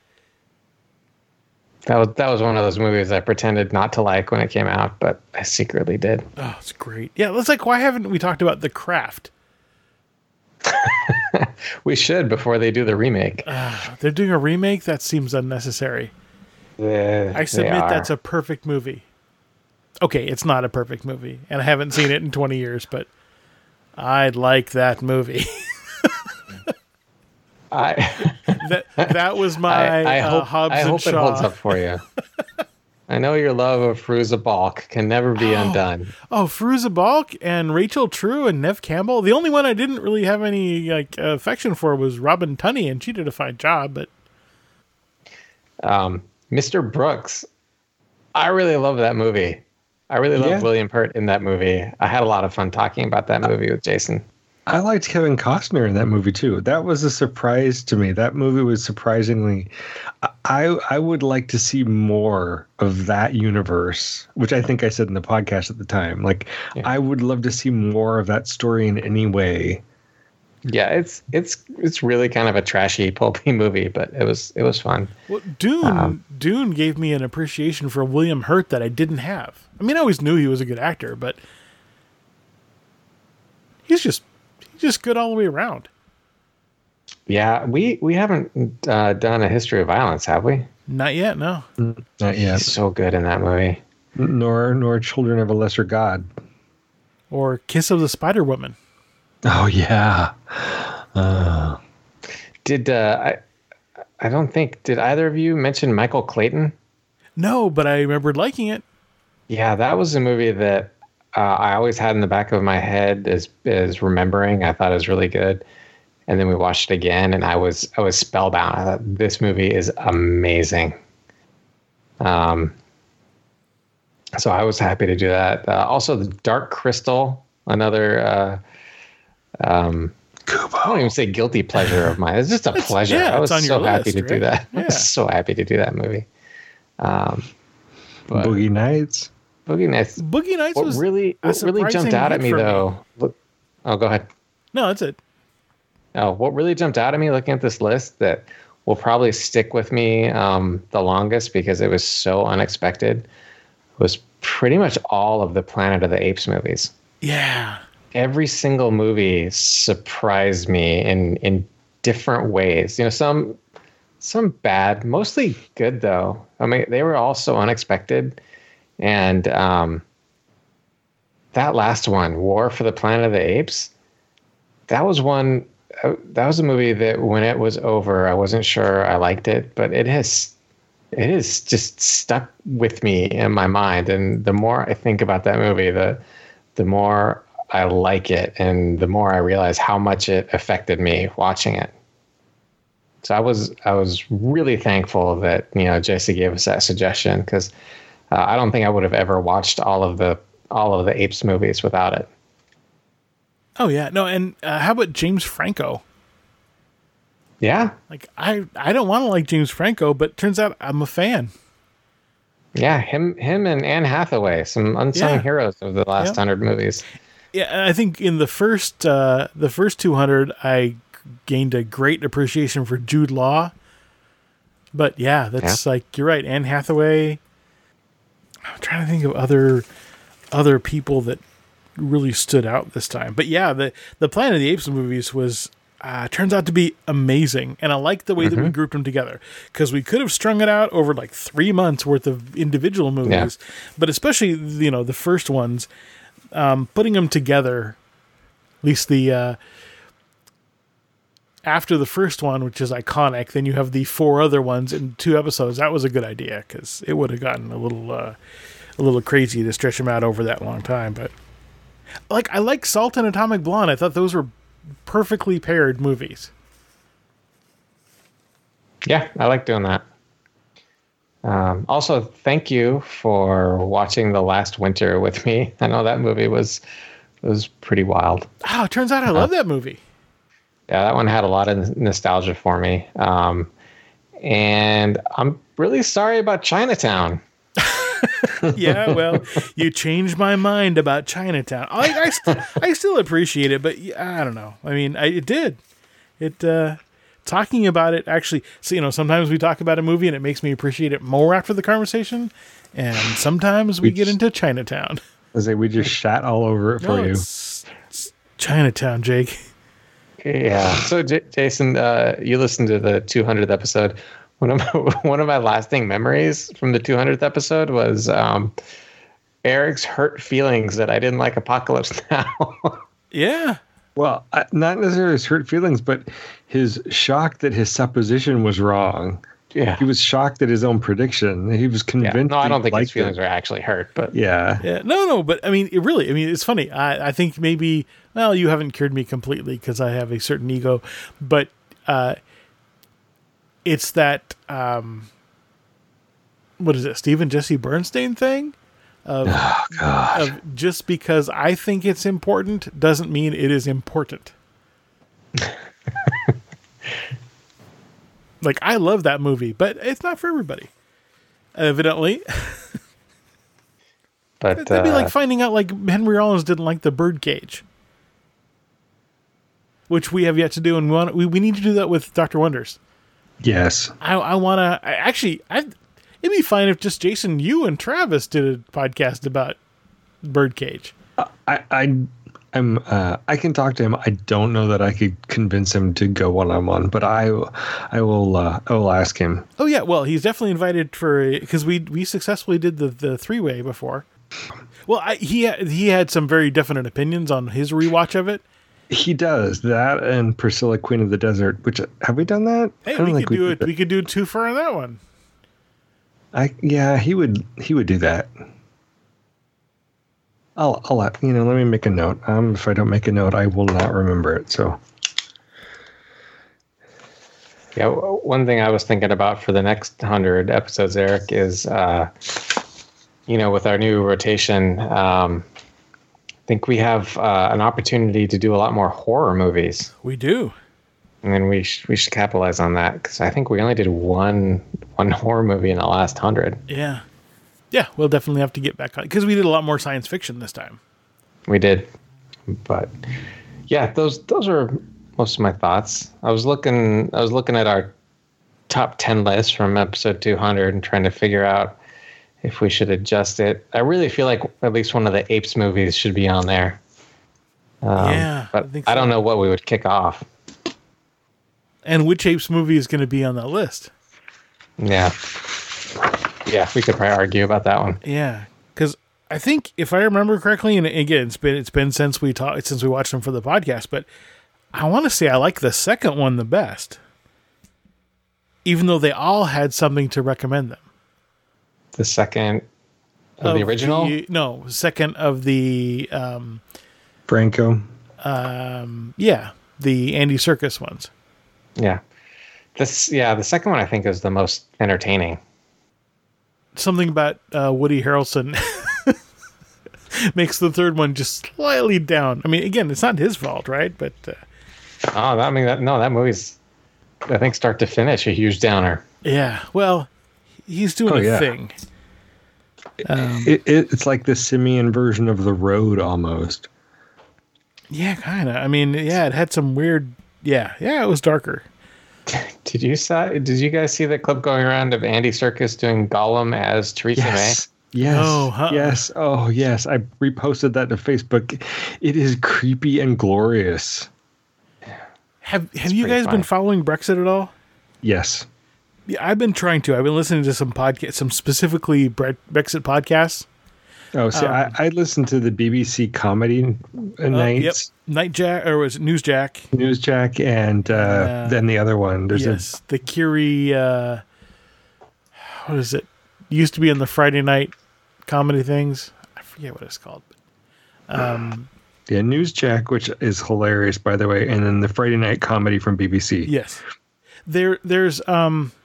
That was that was one of those movies I pretended not to like when it came out, but I secretly did. Oh, it's great. Yeah, it's like, why haven't we talked about The Craft? We should before they do the remake. Uh, they're doing a remake? That seems unnecessary. Uh, I submit that's a perfect movie. Okay, it's not a perfect movie, and I haven't seen it in twenty years, but I like that movie. I that that was my I, I uh, hope, Hobbs I and hope Shaw. it holds up for you. I know your love of Fairuza Balk can never be Oh. undone. Oh, Fairuza Balk and Rachel True and Nev Campbell. The only one I didn't really have any like affection for was Robin Tunney, and she did a fine job. But Um, Mister Brooks, I really love that movie. I really love Yeah. William Hurt in that movie. I had a lot of fun talking about that movie with Jason. I liked Kevin Costner in that movie too. That was a surprise to me. That movie was surprisingly. I I would like to see more of that universe, which I think I said in the podcast at the time. Like, Yeah. I would love to see more of that story in any way. Yeah, it's it's it's really kind of a trashy, pulpy movie, but it was it was fun. well, Dune Um, Dune gave me an appreciation for William Hurt that I didn't have. I mean, I always knew he was a good actor, but he's just he's just good all the way around. Yeah, we we haven't uh, done a history of violence, have we? Not yet, no. Not yet. He's so good in that movie. Nor nor Children of a Lesser God. Or Kiss of the Spider Woman. Oh yeah. Uh, Did uh, I? I don't think did either of you mention Michael Clayton? No, but I remembered liking it. Yeah, that was a movie that uh, I always had in the back of my head as as remembering. I thought it was really good, and then we watched it again, and I was I was spellbound. I thought this movie is amazing. Um, so I was happy to do that. Uh, also, The Dark Crystal, another. Uh, um, I don't even say guilty pleasure of mine. It's just a pleasure. yeah, I was it's on your so happy list, to do right? that. I Yeah. was so happy to do that movie. Um, but Boogie Nights. Boogie Nights. Boogie Nights What was really, a what really jumped surprising out at hit me for me. though. Look, oh, go ahead. No, that's it. Oh, what really jumped out at me looking at this list that will probably stick with me um, the longest because it was so unexpected was pretty much all of the Planet of the Apes movies. Yeah. Every single movie surprised me in in different ways. You know, some some bad, mostly good though. I mean, they were all so unexpected, and um, that last one, War for the Planet of the Apes, that was one. Uh, that was a movie that when it was over, I wasn't sure I liked it, but it has it is just stuck with me in my mind. And the more I think about that movie, the the more I like it, and the more I realize how much it affected me watching it. So I was I was really thankful that you know Jesse gave us that suggestion because uh, I don't think I would have ever watched all of the all of the Apes movies without it. Oh yeah. No, and uh, how about James Franco? Yeah, Like I, I don't want to like James Franco, but turns out I'm a fan. yeah, him him and Anne Hathaway, some unsung Yeah. heroes of the last Yeah. hundred movies. Yeah, and I think in the first uh, the first two hundred, I gained a great appreciation for Jude Law. But yeah, that's like you're right. Anne Hathaway. I'm trying to think of other other people that really stood out this time. But yeah, the the Planet of the Apes movies was uh, turns out to be amazing, and I like the way that we grouped them together because we could have strung it out over like three months worth of individual movies, but especially you know the first ones. Um, putting them together, at least the uh, after the first one, which is iconic, then you have the four other ones in two episodes. That was a good idea because it would have gotten a little uh, a little crazy to stretch them out over that long time. But like, I like Salt and Atomic Blonde. I thought those were perfectly paired movies. Yeah, I like doing that. Um, also, thank you for watching The Last Winter with me. I know that movie was was pretty wild. Oh, it turns out I love that movie. Yeah, that one had a lot of nostalgia for me. Um, and I'm really sorry about Chinatown. Yeah, well, you changed my mind about Chinatown. I I, st- I still appreciate it, but yeah, I don't know. I mean, I, it did. It uh, talking about it actually. So you know, sometimes we talk about a movie and it makes me appreciate it more after the conversation, and sometimes we, We get just- into Chinatown. I say we just shat all over it for No, you. it's, it's Chinatown, Jake. Yeah. So, J- Jason, uh, you listened to the two hundredth episode. One of my, one of my lasting memories from the two hundredth episode was um, Eric's hurt feelings that I didn't like Apocalypse Now. Yeah. Well, I- not necessarily his hurt feelings, but his shock that his supposition was wrong. Yeah. he was shocked at his own prediction. He was Yeah. convinced. No, I don't he think his liked feelings it. are actually hurt, but Yeah. Yeah, no, no, but I mean, it really, I mean, it's funny. I, I think maybe, well, you haven't cured me completely because I have a certain ego, but uh, it's that, um, what is it, Stephen Jesse Bernstein thing? Of, Oh God. of just because I think it's important doesn't mean it is important. Like, I love that movie, but it's not for everybody, evidently. but That'd be uh, like finding out like Henry Rollins didn't like the Birdcage, which we have yet to do, and we want, we, we need to do that with Doctor Wonders. Yes. I, I want to actually. I, it'd be fine if just Jason, you, and Travis did a podcast about Birdcage. I, I, I'm. Uh, I can talk to him. I don't know that I could convince him to go one on one, but I, I will. Uh, I will ask him. Oh yeah, well he's definitely invited for because we we successfully did the the three way before. Well, I, he had, he had some very definite opinions on his rewatch of it. He does that and Priscilla, Queen of the Desert. Which have we done that? Hey, I don't we think could do did it. that. We could do a twofer on that one. I yeah, he would. He would do that. I'll. I'll. let- You know. Let me make a note. Um, if I don't make a note, I will not remember it. So. yeah, w- one thing I was thinking about for the next hundred episodes, Eric, is uh, you know, with our new rotation, um, I think we have uh, an opportunity to do a lot more horror movies, We do. and then we sh- we should capitalize on that because I think we only did one one horror movie in the last hundred. Yeah, yeah. We'll definitely have to get back on because we did a lot more science fiction this time. We did, but yeah, those those are most of my thoughts. I was looking I was looking at our top ten list from episode two hundred and trying to figure out if we should adjust it. I really feel like at least one of the Apes movies should be on there. Um, Yeah, but I think I don't so. know what we would kick off. And which Apes movie is going to be on that list? Yeah, yeah, we could probably argue about that one. Yeah, because I think if I remember correctly, and again, it's been it's been since we talked since we watched them for the podcast, but I want to say I like the second one the best, even though they all had something to recommend them. The second of the Of original. the- no, second of the um, Franco. um, yeah, the Andy Serkis ones. Yeah, this yeah the second one I think is the most entertaining. Something about uh, Woody Harrelson makes the third one just slightly down. I mean, again, it's not his fault, right? But uh, Oh, I mean, that, no, that movie's, I think, start to finish, a huge downer. yeah, well, he's doing Oh, a yeah. thing. Um, It, it, it's like the simian version of The Road almost. yeah, kind of. I mean, yeah, it had some weird. Yeah, yeah, it was darker. Did you saw, Did you guys see the clip going around of Andy Serkis doing Gollum as Theresa Yes. Yes. Oh, huh. Yes. Oh, yes. I reposted that to Facebook. It is creepy and glorious. Have Have you pretty guys funny. been following Brexit at all? Yes. Yeah, I've been trying to. I've been listening to some podcast, some specifically Bre- Brexit podcasts. Oh, see, Um, I, I listened to the B B C comedy Uh, nights, yep, Nightjack, or was it Newsjack? Newsjack, and uh, Uh, then the other one. There's Yes, the Curie. Uh, what is it? Used to be on the Friday night comedy things. I forget what it's called. But, um, a yeah, Newsjack, which is hilarious, by the way, and then the Friday night comedy from B B C. yes, there. There's um.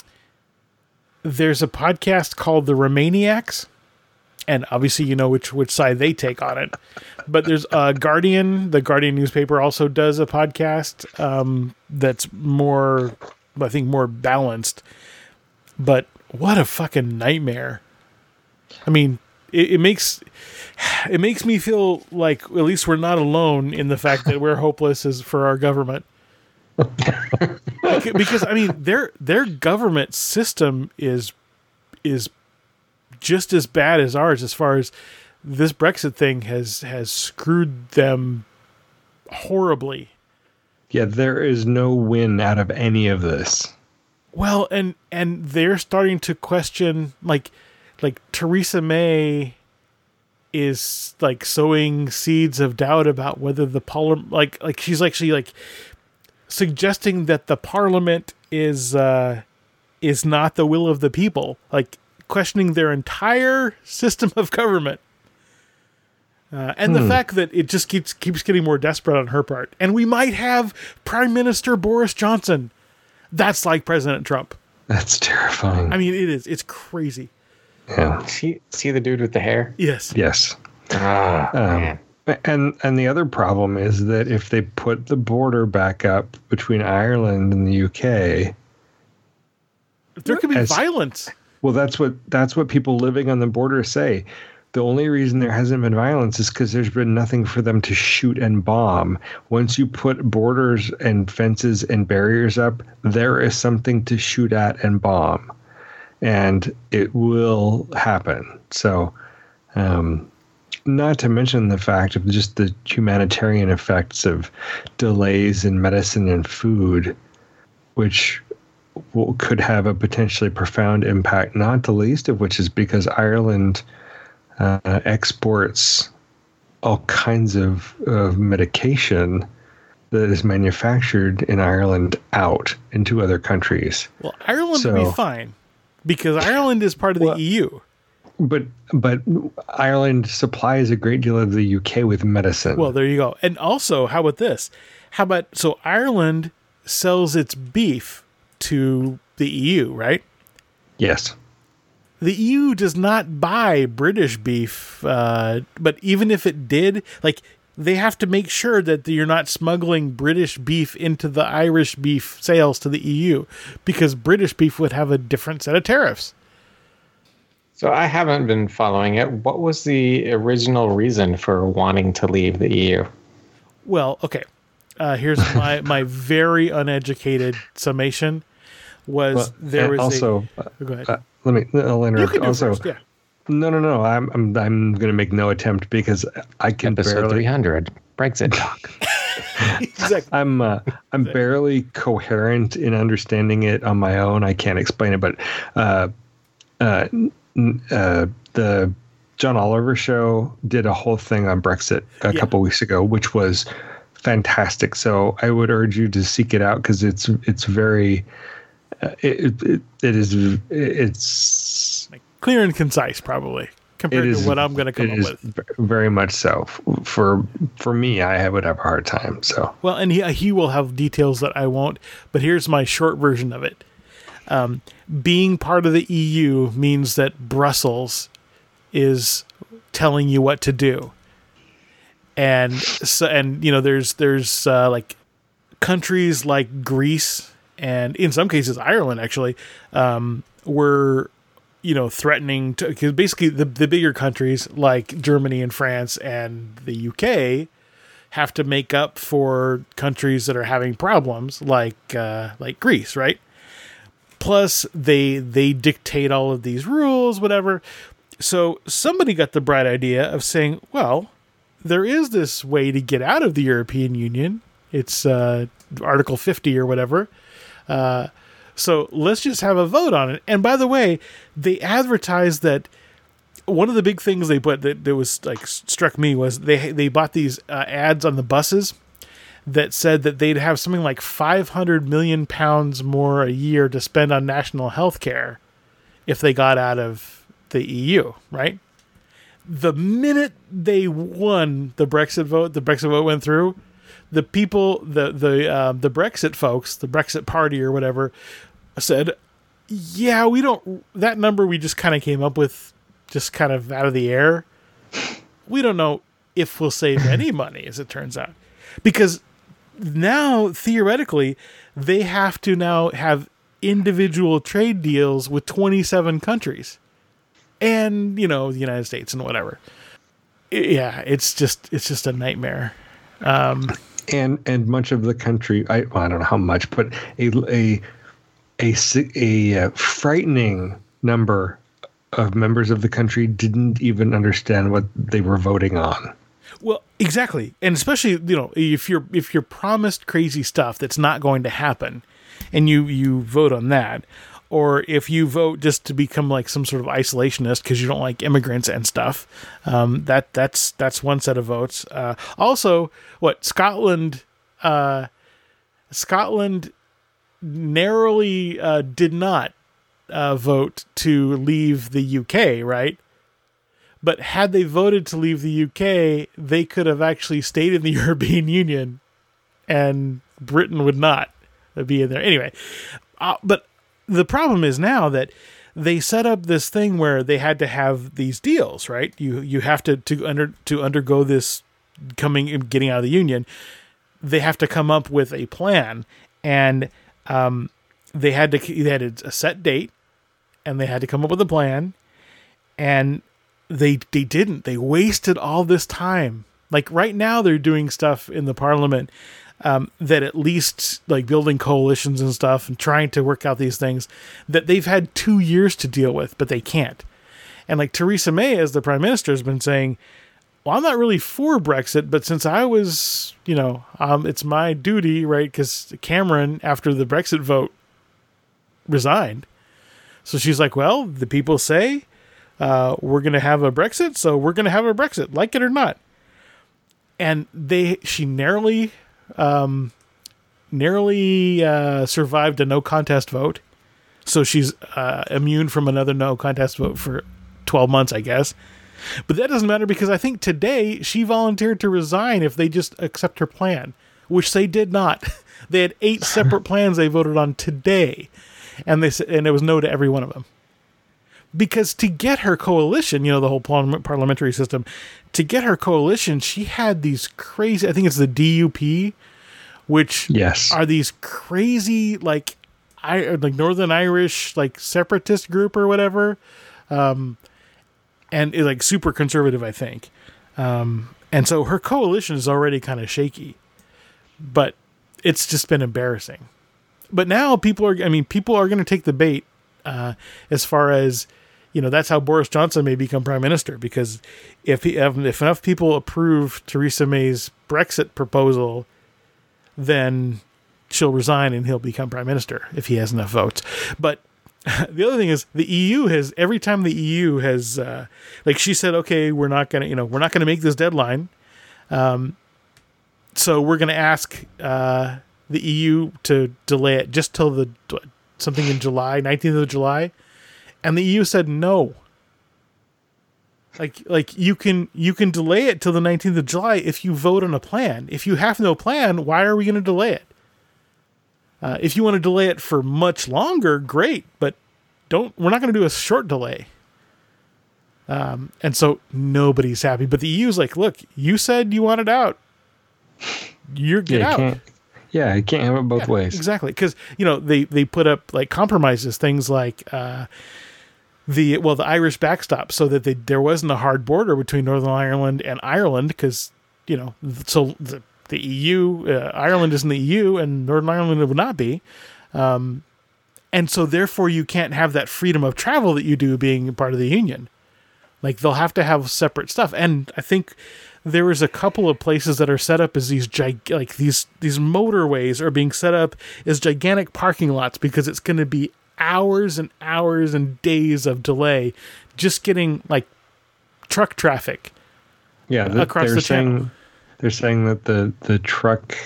There's a podcast called The Romaniacs, and obviously you know which which side they take on it. But there's uh, Guardian. The Guardian newspaper also does a podcast um, that's more, I think, more balanced. But what a fucking nightmare! I mean, it, it makes it makes me feel like at least we're not alone in the fact that we're hopeless as for our government. Because I mean, their their government system is is just as bad as ours as far as this Brexit thing has has screwed them horribly. Yeah, there is no win out of any of this. Well, and and they're starting to question like like Theresa May is like sowing seeds of doubt about whether the parliament like like she's actually like suggesting that the parliament is uh is not the will of the people, like questioning their entire system of government. Uh, and hmm. the fact that it just keeps keeps getting more desperate on her part. And we might have Prime Minister Boris Johnson. That's like President Trump. That's terrifying. I mean, it is. It's crazy. Yeah. See, see the dude with the hair? Yes. Yes. Ah, um, man. And and the other problem is that if they put the border back up between Ireland and the U K, there could be as, violence. Well, that's what that's what people living on the border say. The only reason there hasn't been violence is because there's been nothing for them to shoot and bomb. Once you put borders and fences and barriers up, there is something to shoot at and bomb, and it will happen. So. Um, Not to mention the fact of just the humanitarian effects of delays in medicine and food, which will, could have a potentially profound impact, not the least of which is because Ireland uh, exports all kinds of, of medication that is manufactured in Ireland out into other countries. Well, Ireland so, would be fine because Ireland is part of the well, E U. But but Ireland supplies a great deal of the U K with medicine. Well, there you go. And also, how about this? How about, so Ireland sells its beef to the E U, right? Yes. The E U does not buy British beef, uh, but even if it did, like, they have to make sure that you're not smuggling British beef into the Irish beef sales to the E U, because British beef would have a different set of tariffs. So I haven't been following it. What was the original reason for wanting to leave the E U? Well, okay. Uh, here's my, my very uneducated summation. Was well, there was also? A, oh, go ahead. Uh, let me. I'll interrupt. You can do also, first, yeah. No, no, no. I'm I'm I'm going to make no attempt because I can Episode barely. three hundred Brexit talk. Exactly. I'm uh, I'm barely coherent in understanding it on my own. I can't explain it, but uh, uh. Uh, the John Oliver show did a whole thing on Brexit a yeah. couple weeks ago, which was fantastic. So I would urge you to seek it out because it's it's very uh, it, it it is it's like clear and concise, probably compared is, to what I'm going to come up with. Very much so. For for me, I would have a hard time. So well, and he he will have details that I won't. But here's my short version of it. Um, being part of the E U means that Brussels is telling you what to do, and so and you know there's there's uh, like countries like Greece and in some cases Ireland actually um, were you know threatening to, because basically the the bigger countries like Germany and France and the U K have to make up for countries that are having problems like uh, like Greece, right? Plus, they they dictate all of these rules, whatever. So somebody got the bright idea of saying, well, there is this way to get out of the European Union. It's uh, Article fifty or whatever. Uh, so let's just have a vote on it. And by the way, they advertised that one of the big things they put that, that was like struck me was they they bought these uh, ads on the buses that said that they'd have something like five hundred million pounds more a year to spend on national health care if they got out of the E U, right? The minute they won the Brexit vote, the Brexit vote went through, the people, the the uh, the Brexit folks, the Brexit party or whatever, said, yeah, we don't, that number we just kind of came up with just kind of out of the air. We don't know if we'll save any money, as it turns out. Because now, theoretically, they have to now have individual trade deals with twenty-seven countries. And, you know, the United States and whatever. Yeah, it's just it's just a nightmare. Um, and and much of the country, I, well, I don't know how much, but a a a, a, a frightening number of members of the country didn't even understand what they were voting on. Well, exactly. And especially, you know, if you're if you're promised crazy stuff that's not going to happen and you, you vote on that, or if you vote just to become like some sort of isolationist because you don't like immigrants and stuff, um, that that's that's one set of votes. Uh, also, what Scotland uh, Scotland narrowly uh, did not uh, vote to leave the U K, right? But had they voted to leave the U K, they could have actually stayed in the European Union, and Britain would not be in there. Anyway, uh, but the problem is now that they set up this thing where they had to have these deals, right? You you have to to under to undergo this coming and getting out of the Union. They have to come up with a plan, and um, they had to they had a set date, and they had to come up with a plan, and they they didn't. They wasted all this time. Like right now, they're doing stuff in the Parliament um, that at least like building coalitions and stuff and trying to work out these things that they've had two years to deal with, but they can't. And like Theresa May, as the Prime Minister, has been saying, well, I'm not really for Brexit, but since I was, you know, um, it's my duty, right? Because Cameron, after the Brexit vote, resigned. So she's like, well, the people say uh, we're going to have a Brexit, so we're going to have a Brexit, like it or not. And they, she narrowly, um, narrowly uh, survived a no contest vote. So she's uh, immune from another no contest vote for twelve months, I guess. But that doesn't matter because I think today she volunteered to resign if they just accept her plan, which they did not. They had eight separate plans they voted on today, and they said, and it was no to every one of them. Because to get her coalition, you know, the whole parliamentary system, to get her coalition, she had these crazy, I think it's the D U P, which yes. are these crazy, like, I like Northern Irish, like, separatist group or whatever. Um, and it's like super conservative, I think. Um, and so her coalition is already kind of shaky, but it's just been embarrassing. But now people are, I mean, people are going to take the bait, uh, as far as, you know, that's how Boris Johnson may become prime minister, because if he, if enough people approve Theresa May's Brexit proposal, then she'll resign and he'll become prime minister if he has enough votes. But the other thing is the E U has, every time the E U has, uh, like she said, okay, we're not going to, you know, we're not going to make this deadline. Um, so we're going to ask, uh, the E U to delay it just till the, something in July, nineteenth of July. And the E U said no. Like, like you can you can delay it till the nineteenth of July if you vote on a plan. If you have no plan, why are we going to delay it? Uh, if you want to delay it for much longer, great, but don't. We're not going to do a short delay. Um, and so nobody's happy. But the E U's like, look, you said you wanted out. You're get yeah, out. Can't, yeah, you can't have it both yeah, ways. Exactly, because you know they they put up like compromises, things like. Uh, The well, the Irish backstop, so that they, there wasn't a hard border between Northern Ireland and Ireland, because you know, so the, the E U, uh, Ireland isn't the E U, and Northern Ireland would not be, um, and so therefore you can't have that freedom of travel that you do being part of the Union. Like they'll have to have separate stuff, and I think there is a couple of places that are set up as these gig, like these these motorways are being set up as gigantic parking lots because it's going to be hours and hours and days of delay just getting like truck traffic yeah the, across they're the saying channel. They're saying that the the truck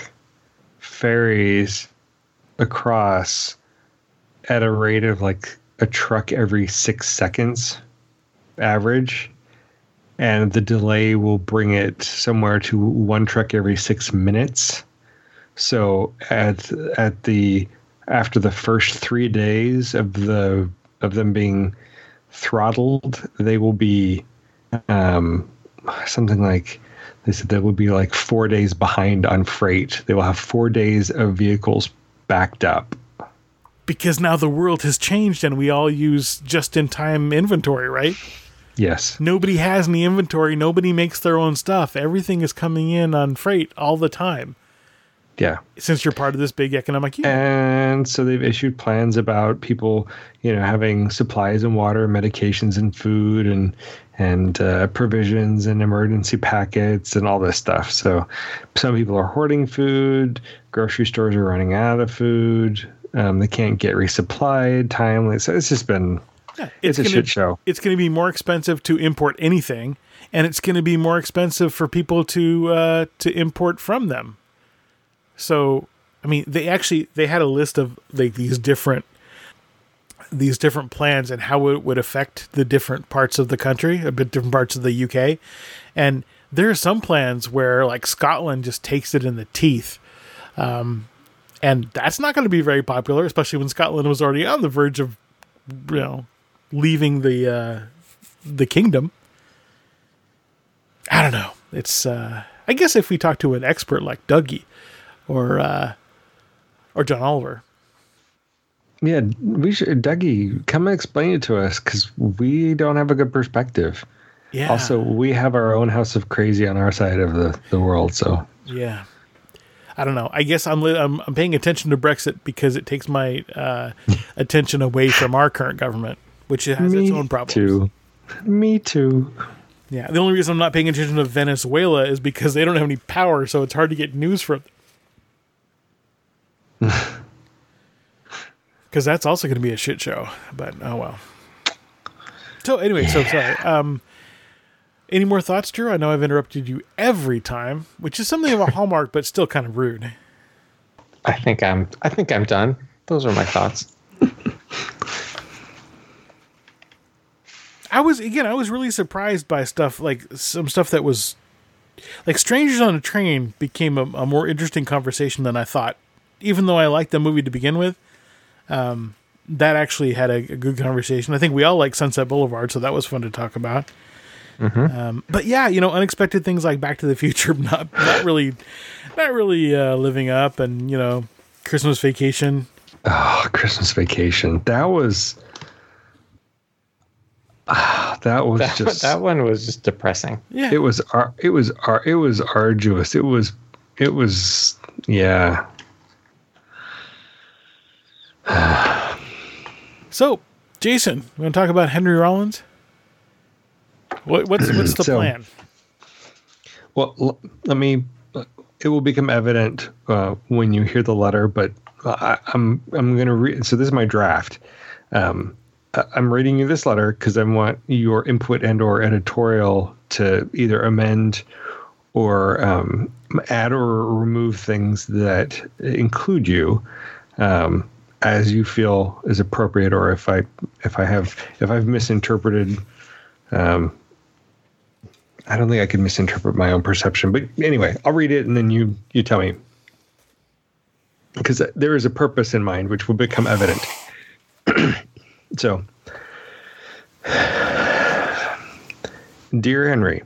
ferries across at a rate of like a truck every six seconds average, and the delay will bring it somewhere to one truck every six minutes. So at at the after the first three days of the of them being throttled, they will be um, something like they said they will be like four days behind on freight. They will have four days of vehicles backed up. Because now the world has changed and we all use just-in-time inventory, right? Yes. Nobody has any inventory. Nobody makes their own stuff. Everything is coming in on freight all the time. Yeah. Since you're part of this big economic union. And so they've issued plans about people, you know, having supplies and water, medications and food and and uh, provisions and emergency packets and all this stuff. So some people are hoarding food. Grocery stores are running out of food. Um, they can't get resupplied timely. So it's just been, yeah, it's, it's a gonna, shit show. It's going to be more expensive to import anything, and it's going to be more expensive for people to uh, to import from them. So, I mean, they actually, they had a list of like these different these different plans and how it would affect the different parts of the country, a bit different parts of the U K. And there are some plans where like Scotland just takes it in the teeth. Um, and that's not going to be very popular, especially when Scotland was already on the verge of, you know, leaving the, uh, the kingdom. I don't know. It's, uh, I guess if we talk to an expert like Dougie or, uh, or John Oliver. Yeah, we should, Dougie, come and explain it to us because we don't have a good perspective. Yeah. Also, we have our own house of crazy on our side of the, the world, so. Yeah. I don't know. I guess I'm, li- I'm I'm paying attention to Brexit because it takes my uh, attention away from our current government, which has Me its own problems. Too. Me too. Yeah. The only reason I'm not paying attention to Venezuela is because they don't have any power, so it's hard to get news from them. Because that's also going to be a shit show. But, oh well. So, anyway, yeah. so sorry. Um, any more thoughts, Drew? I know I've interrupted you every time, which is something of a hallmark, but still kind of rude. I think I'm. I think I'm done. Those are my thoughts. I was again. I was really surprised by stuff like some stuff that was like Strangers on a Train became a, a more interesting conversation than I thought. Even though I liked the movie to begin with, um, that actually had a, a good conversation. I think we all like Sunset Boulevard, so that was fun to talk about. Mm-hmm. Um, but yeah, you know, unexpected things like Back to the Future, not not really, not really uh, living up, and you know, Christmas Vacation. Oh, Christmas Vacation. That was, uh, that was that, just that one was just depressing. Yeah, it was. Ar- it was. Ar- it was arduous. It was. It was. Yeah. So, Jason, you want to talk about Henry Rollins? What, what's what's the so, plan? Well, l- let me. Uh, it will become evident uh, when you hear the letter, but I, I'm I'm going to read. So this is my draft. Um, I, I'm reading you this letter because I want your input and or editorial to either amend or um, add or remove things that include you. Um, as you feel is appropriate, or if I if I have if I've misinterpreted, um, I don't think I can misinterpret my own perception. But anyway, I'll read it and then you you tell me, because there is a purpose in mind which will become evident. So, dear Henry,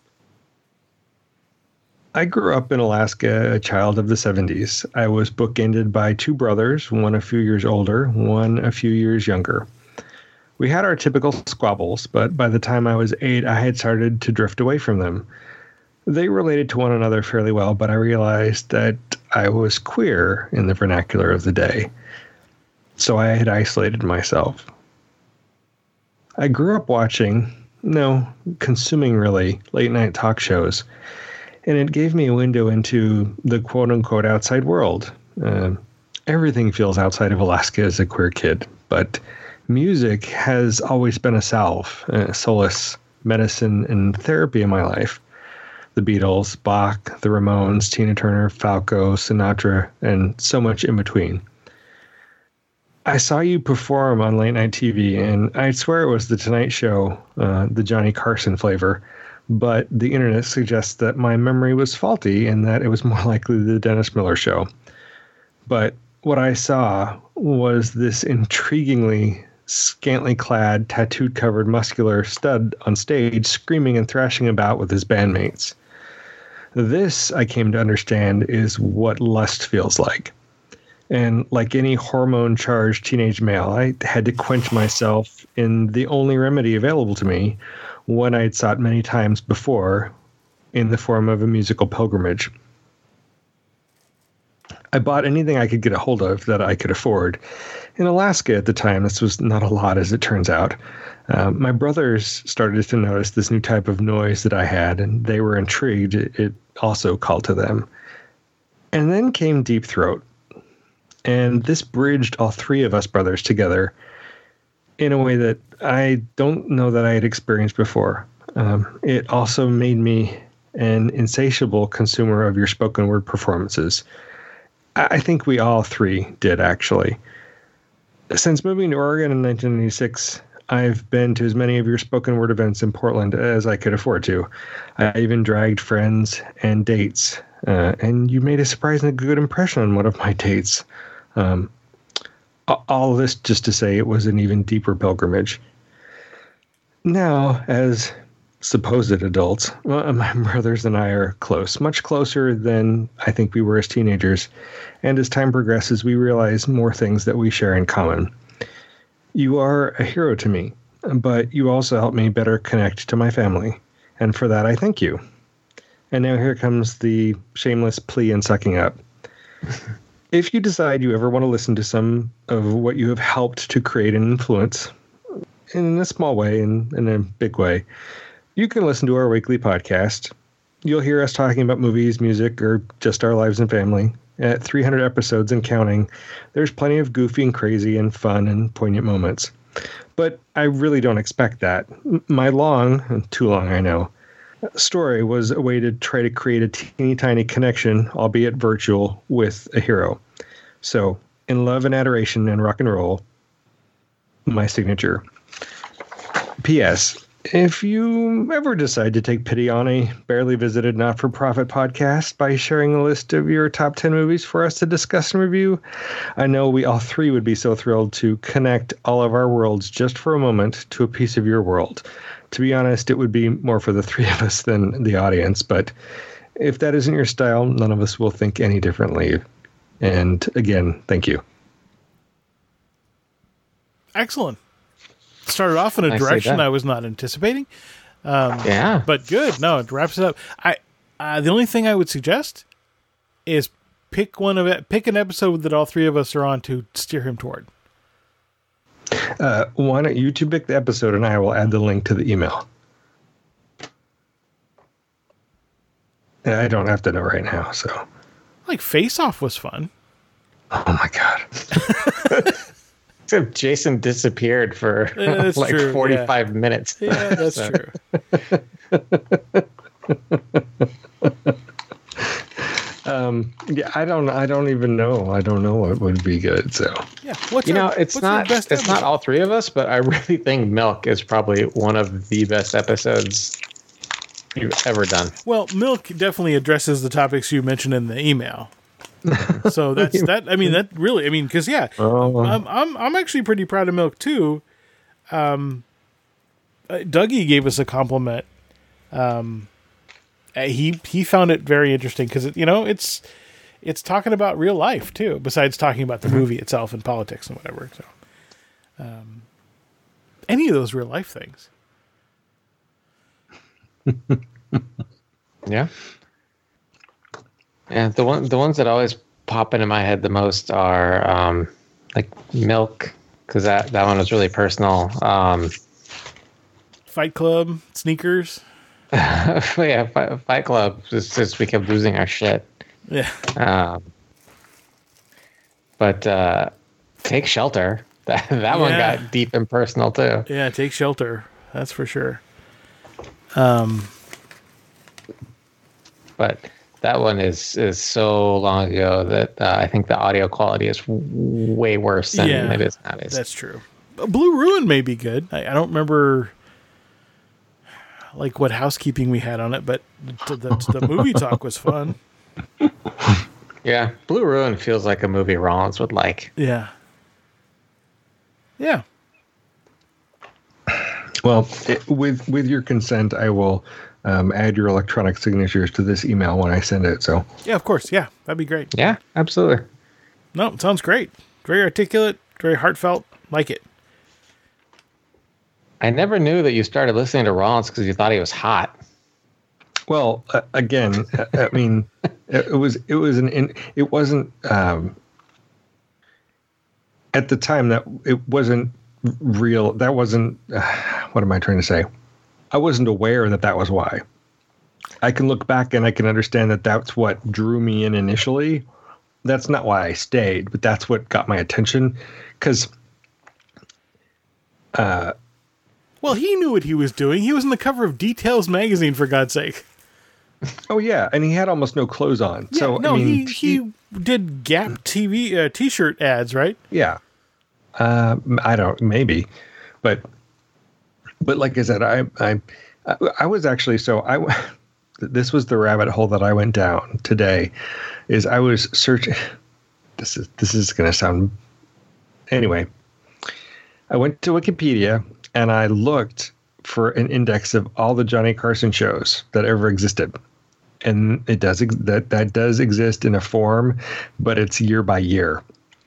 I grew up in Alaska, a child of the seventies. I was bookended by two brothers, one a few years older, one a few years younger. We had our typical squabbles, but by the time I was eight, I had started to drift away from them. They related to one another fairly well, but I realized that I was queer in the vernacular of the day. So I had isolated myself. I grew up watching, no, consuming really, late-night talk shows, and it gave me a window into the quote-unquote outside world. Uh, everything feels outside of Alaska as a queer kid, but music has always been a salve, a solace, medicine, and therapy in my life. The Beatles, Bach, the Ramones, Tina Turner, Falco, Sinatra, and so much in between. I saw you perform on late night T V, and I swear it was The Tonight Show, uh, the Johnny Carson flavor, but the internet suggests that my memory was faulty and that it was more likely the Dennis Miller Show. But what I saw was this intriguingly scantily clad, tattooed covered, muscular stud on stage screaming and thrashing about with his bandmates. This, I came to understand, is what lust feels like. And like any hormone-charged teenage male, I had to quench myself in the only remedy available to me, one I'd sought many times before, in the form of a musical pilgrimage. I bought anything I could get a hold of that I could afford. In Alaska at the time, this was not a lot, as it turns out. Uh, my brothers started to notice this new type of noise that I had, and they were intrigued. It, it also called to them. And then came Deep Throat. And this bridged all three of us brothers together in a way that I don't know that I had experienced before. Um, it also made me an insatiable consumer of your spoken word performances. I think we all three did, actually. Since moving to Oregon in nineteen ninety-six, I've been to as many of your spoken word events in Portland as I could afford to. I even dragged friends and dates, uh, and you made a surprisingly good impression on one of my dates. Um, all this just to say it was an even deeper pilgrimage. Now, as supposed adults, well, my brothers and I are close, much closer than I think we were as teenagers. And as time progresses, we realize more things that we share in common. You are a hero to me, but you also help me better connect to my family. And for that, I thank you. And now here comes the shameless plea and sucking up. If you decide you ever want to listen to some of what you have helped to create and influence, in a small way and in a big way, you can listen to our weekly podcast. You'll hear us talking about movies, music, or just our lives and family. At three hundred episodes and counting, there's plenty of goofy and crazy and fun and poignant moments. But I really don't expect that. My long, too long I know, story was a way to try to create a teeny tiny connection, albeit virtual, with a hero. So, in love and adoration and rock and roll, my signature. P S. If you ever decide to take pity on a barely visited not-for-profit podcast by sharing a list of your top ten movies for us to discuss and review, I know we all three would be so thrilled to connect all of our worlds just for a moment to a piece of your world. To be honest, it would be more for the three of us than the audience, but if that isn't your style, none of us will think any differently. And again, thank you. Excellent. Started off in a direction I was not anticipating. Um, yeah. But good. No, it wraps it up. I uh, the only thing I would suggest is pick one of it, pick an episode that all three of us are on to steer him toward. Uh, why don't you two pick the episode and I will add the link to the email. I don't have to know right now, so. Like Face Off was fun. Oh my God. Except Jason disappeared for yeah, like true, forty-five yeah. minutes. Yeah, that's so. true. um, yeah, I don't. I don't even know. I don't know what would be good. So yeah, what's you our, know, it's not. It's episode? not all three of us, but I really think Milk is probably one of the best episodes you've ever done. Well, Milk definitely addresses the topics you mentioned in the email. So that's that. I mean, that really. I mean, because yeah, oh. I'm I'm I'm actually pretty proud of Milk too. Um, uh, Dougie gave us a compliment. Um, uh, he he found it very interesting because you know it's it's talking about real life too, besides talking about the movie itself and politics and whatever. So, um, any of those real life things. Yeah. Yeah, the one the ones that always pop into my head the most are um, like Milk, because that, that one was really personal. Um, Fight Club, Sneakers. yeah, Fight, Fight Club. Just, just we kept losing our shit. Yeah. Um, but uh, Take Shelter. That that yeah. one got deep and personal too. Yeah, Take Shelter. That's for sure. Um, but. That one is, is so long ago that uh, I think the audio quality is w- way worse than yeah, it is nowadays. That's true. Blue Ruin may be good. I, I don't remember like what housekeeping we had on it, but the, the, the movie talk was fun. Yeah, Blue Ruin feels like a movie Rollins would like. Yeah. Yeah. Well, it, with with your consent, I will um, add your electronic signatures to this email when I send it. So yeah, of course. Yeah, that'd be great. Yeah, absolutely. No, it sounds great. Very articulate, very heartfelt. Like it. I never knew that you started listening to Rollins because you thought he was hot. Well, uh, again, I mean, it, it was it was an it wasn't um, at the time that it wasn't real. That wasn't uh, what am I trying to say? I wasn't aware that that was why. I can look back and I can understand that that's what drew me in initially. That's not why I stayed, but that's what got my attention. Because, uh, well, he knew what he was doing. He was on the cover of Details magazine, for God's sake. Oh yeah, and he had almost no clothes on. Yeah, so no, I mean, he, he he did Gap T V uh, T-shirt ads, right? Yeah, Uh, I don't, maybe, but, but like I said, I, I, I was actually, so I, this was the rabbit hole that I went down today is I was searching. This is, this is going to sound, anyway, I went to Wikipedia and I looked for an index of all the Johnny Carson shows that ever existed. And it does, that, that does exist in a form, but it's year by year.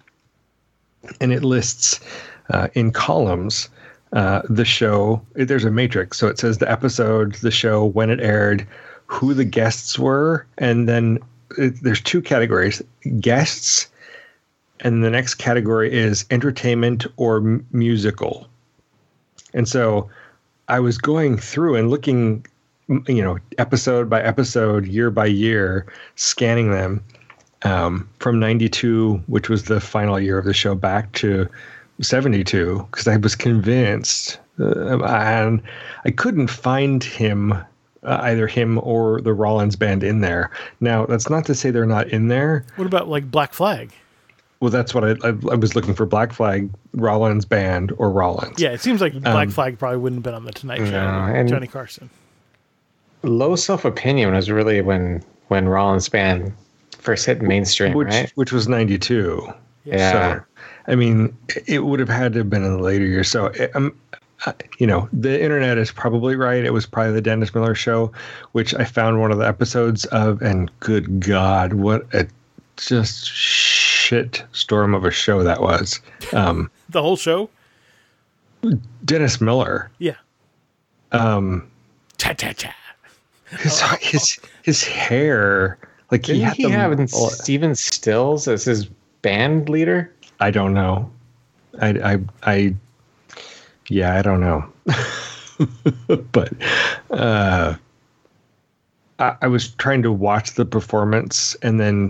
And it lists uh, in columns uh, the show. There's a matrix. So it says the episode, the show, when it aired, who the guests were. And then it, there's two categories, guests. And the next category is entertainment or m- musical. And so I was going through and looking, you know, episode by episode, year by year, scanning them. Um, from ninety-two, which was the final year of the show, back to seventy-two, because I was convinced, uh, and I couldn't find him, uh, either him or the Rollins Band in there. Now, that's not to say they're not in there. What about like Black Flag? Well, that's what I, I, I was looking for: Black Flag, Rollins Band, or Rollins. Yeah, it seems like Black Um, Flag probably wouldn't have been on the Tonight Show. No, and- Johnny Carson. Low Self-Opinion was really when when Rollins Band first hit mainstream, which right? which was ninety-two. Yeah. So, I mean, it would have had to have been in the later years. So, um, uh, you know, the internet is probably right. It was probably the Dennis Miller Show, which I found one of the episodes of, and good God, what a just shit storm of a show that was. Um, The whole show? Dennis Miller. Yeah. Um, Cha cha cha. his his his hair, like he Didn't had he the. have Steven Stills as his band leader? I don't know. I I I. Yeah, I don't know. But uh, I, I was trying to watch the performance, and then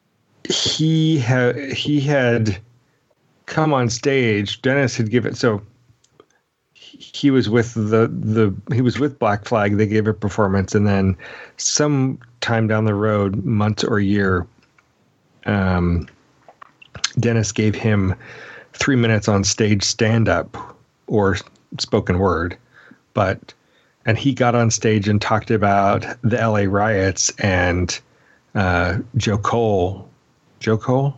he had he had come on stage. Dennis had given so. He was with the the he was with Black Flag. They gave a performance, and then some time down the road, months or a year, um, Dennis gave him three minutes on stage stand up or spoken word, but and he got on stage and talked about the L A riots and uh, Joe Cole. Joe Cole?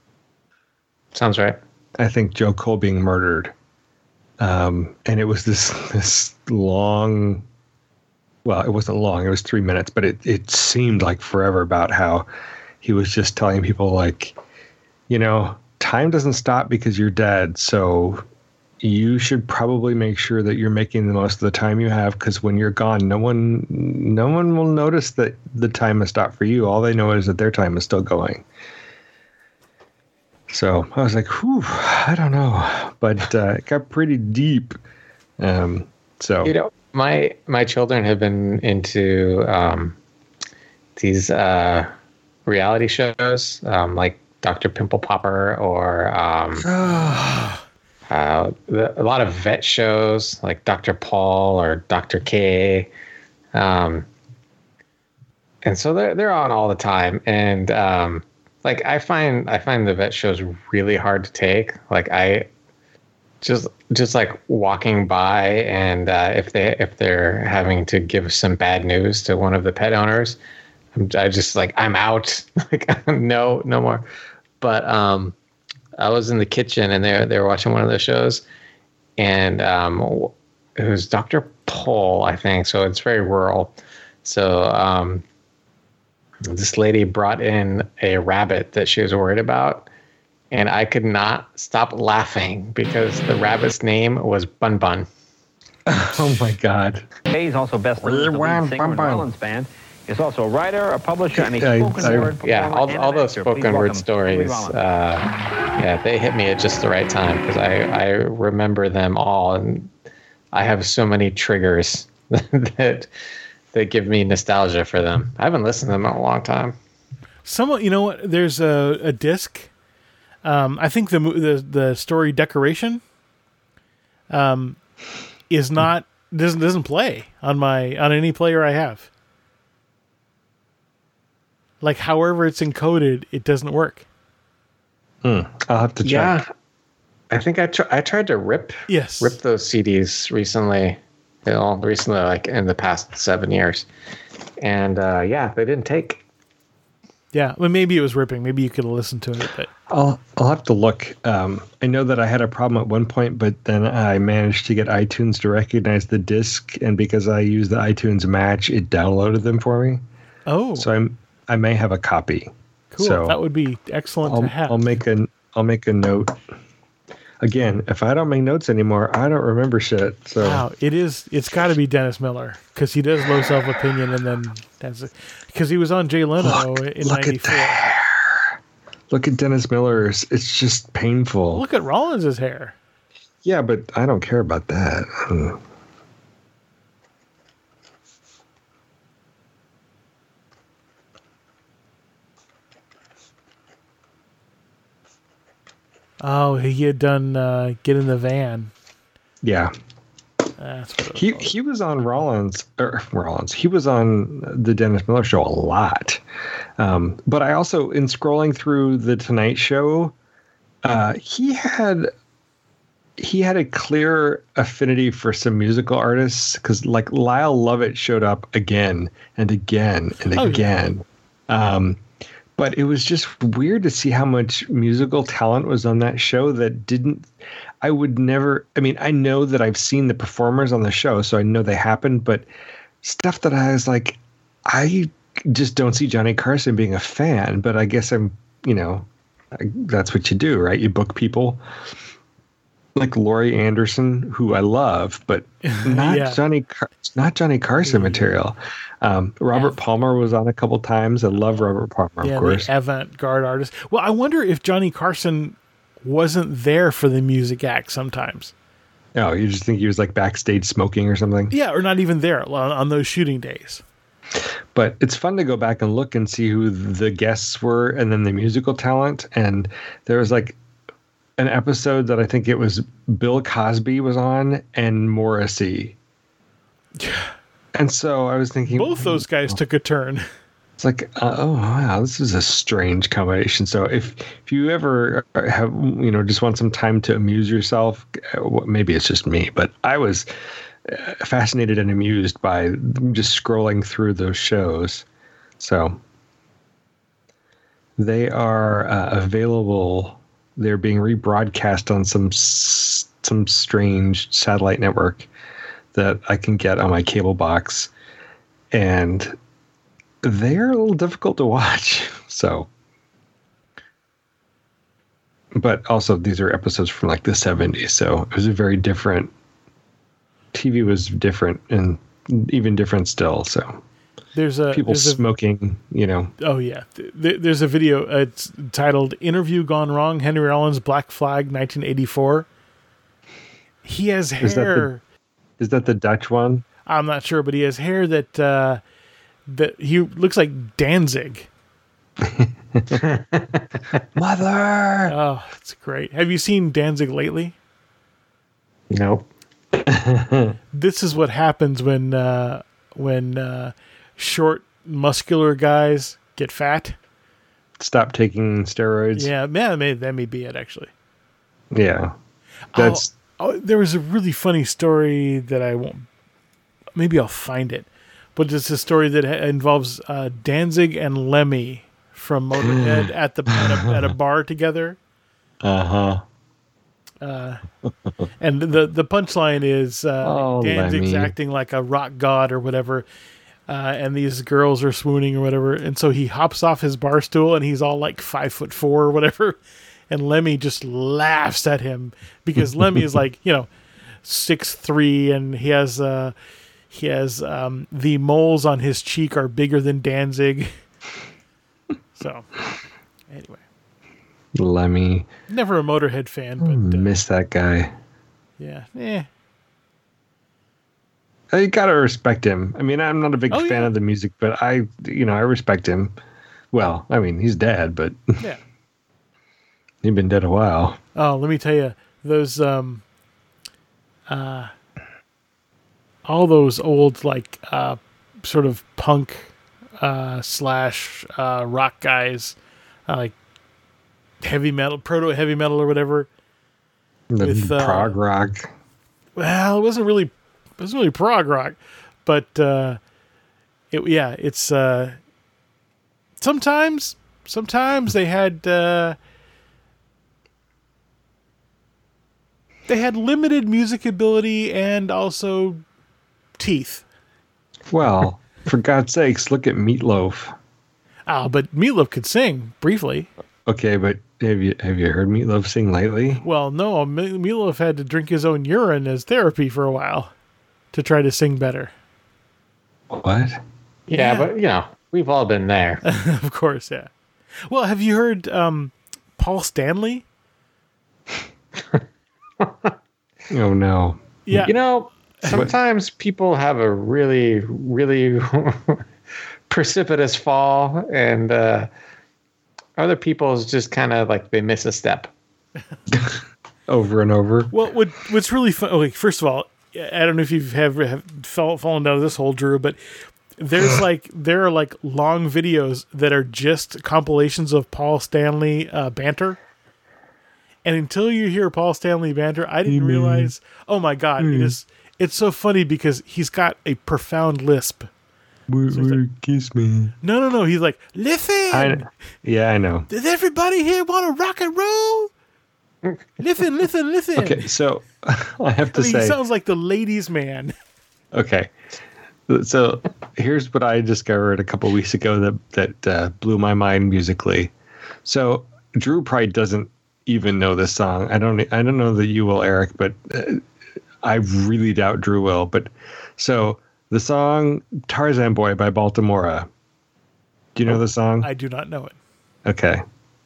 Sounds right. I think Joe Cole being murdered. Um, and it was this this long, well, it wasn't long, it was three minutes, but it, it seemed like forever about how he was just telling people, like, you know, time doesn't stop because you're dead. So you should probably make sure that you're making the most of the time you have, because when you're gone, no one no one will notice that the time has stopped for you. All they know is that their time is still going. So I was like, whew, I don't know, but uh, it got pretty deep. Um, so You know, my my children have been into um, these uh, reality shows, um, like Doctor Pimple Popper, or um, uh, the, a lot of vet shows like Doctor Paul or Doctor K. Um, and so they're they're on all the time, and um, like I find I find the vet shows really hard to take. Like I just just like walking by, and uh, if they if they're having to give some bad news to one of the pet owners, I'm, I just like I'm out. Like no no more. But um, I was in the kitchen, and they they were watching one of those shows, and um, it was Doctor Paul, I think. So it's very rural. So um, this lady brought in a rabbit that she was worried about, and I could not stop laughing because the rabbit's name was Bun Bun. oh my God. He's also best known as the lead singer in Rollins Band. He's also a writer, a publisher, and a I- spoken I- word Yeah, performer all, and all an those actor. spoken Please word welcome stories, Louis Rollins. uh, yeah, they hit me at just the right time because I, I remember them all, and I have so many triggers that that give me nostalgia for them. I haven't listened to them in a long time. Someone, you know what? There's a, a disc. Um, I think the mo- the the story Decoration um, is not doesn't doesn't play on my on any player I have. Like, however it's encoded, it doesn't work. I'll have to check. Yeah, I think I tr- I tried to rip Yes. rip those C Ds recently. You know, recently, like in the past seven years, and uh, yeah, they didn't take. Yeah, well, maybe it was ripping. Maybe you could have listened to it, but I'll I'll have to look. Um, I know that I had a problem at one point, but then I managed to get iTunes to recognize the disc, and because I used the iTunes Match, it downloaded them for me. oh, So I'm I may have a copy. cool. So That would be excellent I'll to have. I'll make a I'll make a note. Again, if I don't make notes anymore, I don't remember shit. So Wow, it is. It's got to be Dennis Miller because he does Low Self Opinion, and then that's because he was on Jay Leno Look- in look at ninety-four. look at Dennis Miller's. It's just painful. Look at Rollins' hair. Yeah, but I don't care about that. Hmm. Oh, he had done uh, Get in the Van. Yeah. That's what it was He called. he was on Rollins or Rollins. He was on the Dennis Miller Show a lot. Um, but I also, in scrolling through the Tonight Show, uh, he had he had a clear affinity for some musical artists because, like, Lyle Lovett showed up again and again and Oh, yeah. again. Um, but it was just weird to see how much musical talent was on that show that didn't. I would never. I mean, I know that I've seen the performers on the show, so I know they happened. But stuff that I was like, I just don't see Johnny Carson being a fan. But I guess I'm, you know, I, that's what you do, right? You book people like Laurie Anderson, who I love, but not Yeah. Johnny, Car- not Johnny Carson material. Um, Robert Palmer was on a couple times. I love Robert Palmer, Yeah, of course. the avant-garde artist. Well, I wonder if Johnny Carson wasn't there for the music act sometimes. Oh, you just think he was like backstage smoking or something? Yeah, or not even there on, on those shooting days. But it's fun to go back and look and see who the guests were and then the musical talent. And there was like an episode that I think it was Bill Cosby was on and Morrissey. And so I was thinking, Both those guys took a turn. it's like, uh, oh wow, this is a strange combination. So if if you ever have, you know, just want some time to amuse yourself, uh, maybe it's just me, but I was uh, fascinated and amused by just scrolling through those shows. So they are uh, available. They're being rebroadcast on some s- some strange satellite network that I can get on my cable box, and they're a little difficult to watch. So, but also these are episodes from like the seventies, so it was a very different. T V was different and even different still. So There's a people there's a, smoking, you know. Oh yeah, Th- there's a video. Uh, it's titled "Interview Gone Wrong." Henry Rollins, Black Flag, nineteen eighty-four. He has hair. Is that the, is that the Dutch one? I'm not sure, but he has hair that uh, that he looks like Danzig. Mother. Oh, it's great. Have you seen Danzig lately? Nope. This is what happens when uh, when uh, short, muscular guys get fat. Stop taking steroids. Yeah, man, that may, that may be it actually. Yeah. That's Oh, there was a really funny story that I won't. Maybe I'll find it, but it's a story that ha- involves uh, Danzig and Lemmy from Motorhead at the at a, at a bar together. uh-huh. And the the punchline is uh, Oh, Danzig's Lemmy. acting like a rock god or whatever, uh, and these girls are swooning or whatever. And so he hops off his bar stool and he's all like five foot four or whatever. And Lemmy just laughs at him because Lemmy is like, you know, six three, and he has uh, he has um, the moles on his cheek are bigger than Danzig. So anyway, Lemmy. never a Motorhead fan, but uh, Miss that guy. yeah, eh. You gotta respect him. I mean, I'm not a big Oh, fan yeah. of the music, but I, you know, I respect him. Well, I mean, he's dead, but Yeah. he's been dead a while. Oh, let me tell you, those um, uh, all those old like uh, sort of punk uh, slash uh, rock guys, uh, like heavy metal, proto heavy metal or whatever. The with uh, prog rock. Well, it wasn't really, it wasn't really prog rock, but uh, it yeah, it's uh, sometimes sometimes they had uh, they had limited music ability and also teeth. Well, for God's sakes, look at Meatloaf. Ah, but Meatloaf could sing briefly. Okay, but have you have you heard Meatloaf sing lately? Well, no, Me- Meatloaf had to drink his own urine as therapy for a while to try to sing better. What? Yeah, Yeah. but you know, we've all been there. Of course, yeah. Well, have you heard um, Paul Stanley? Oh no. Yeah. You know, sometimes people have a really, really precipitous fall, and uh, other people's just kind of like they miss a step. Over and over. Well, what, what's really fun? Okay, first of all, I don't know if you've have, have fall, fallen down this hole, Drew, but there's like there are like long videos that are just compilations of Paul Stanley uh, banter. And until you hear Paul Stanley banter, I didn't realize. Oh my God, it is. It's so funny because he's got a profound lisp. Woo, woo, kiss me. No, no, no. He's like, listen. I, yeah, I know. Does everybody here want to rock and roll? Listen, listen, listen. Okay, so I have to I mean, say, he sounds like the ladies' man. okay, so here's what I discovered a couple weeks ago that that uh, blew my mind musically. So Drew probably doesn't even know this song. I don't. I don't know that you will, Eric, but uh, I really doubt Drew will. But so the song "Tarzan Boy" by Baltimora. Do you know the song? I do not know it. Okay.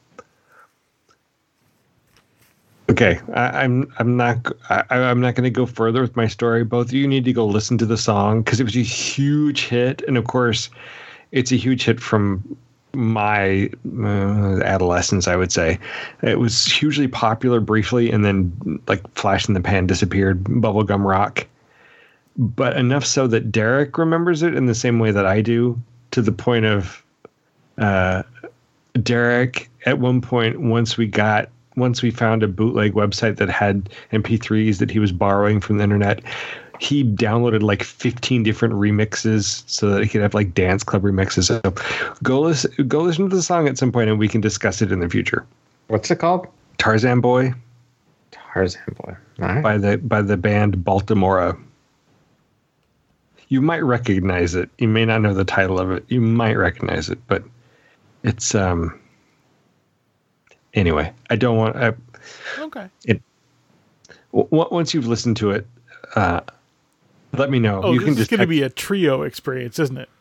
Okay, I, I'm I'm not I, I'm not going to go further with my story. Both of you need to go listen to the song because it was a huge hit, and of course, it's a huge hit from my uh, adolescence. I would say it was hugely popular briefly, and then like flash in the pan disappeared. Bubblegum rock, but enough so that Derek remembers it in the same way that I do, to the point of uh, Derek at one point once we got. Once we found a bootleg website that had M P threes that he was borrowing from the internet, he downloaded like fifteen different remixes so that he could have like dance club remixes. So go listen, go listen to the song at some point and we can discuss it in the future. What's it called? Tarzan Boy. Tarzan Boy. All right. By the by the band Baltimora. You might recognize it. You may not know the title of it. You might recognize it, but it's um. Anyway, I don't want. I, Okay. It. W- once you've listened to it, uh, let me know. Oh, you this can is just going to text- be a trio experience, isn't it?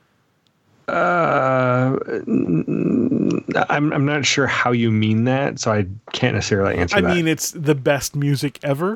Uh, I'm I'm not sure how you mean that, so I can't necessarily answer I that. mean, it's the best music ever.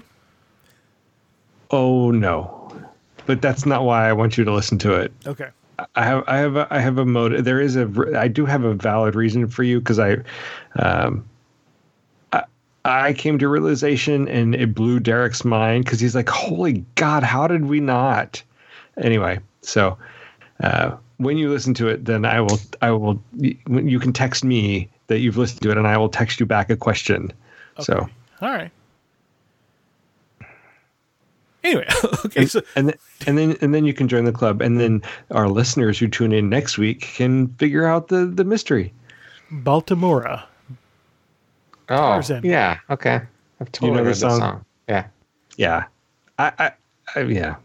Oh no, but that's not why I want you to listen to it. Okay. I have I have a, I have a motive. There is a I do have a valid reason for you because I, um, I I came to realization and it blew Derek's mind because he's like, holy God, how did we not? Anyway, so uh, when you listen to it, then I will I will you can text me that you've listened to it and I will text you back a question. Okay. So All right. Anyway, okay, and, so and then and then and then you can join the club, and then our listeners who tune in next week can figure out the the mystery. Baltimora. Oh, Tarzan. yeah. Okay. I've totally know the heard the song? song. Yeah. Yeah, I, I, I yeah.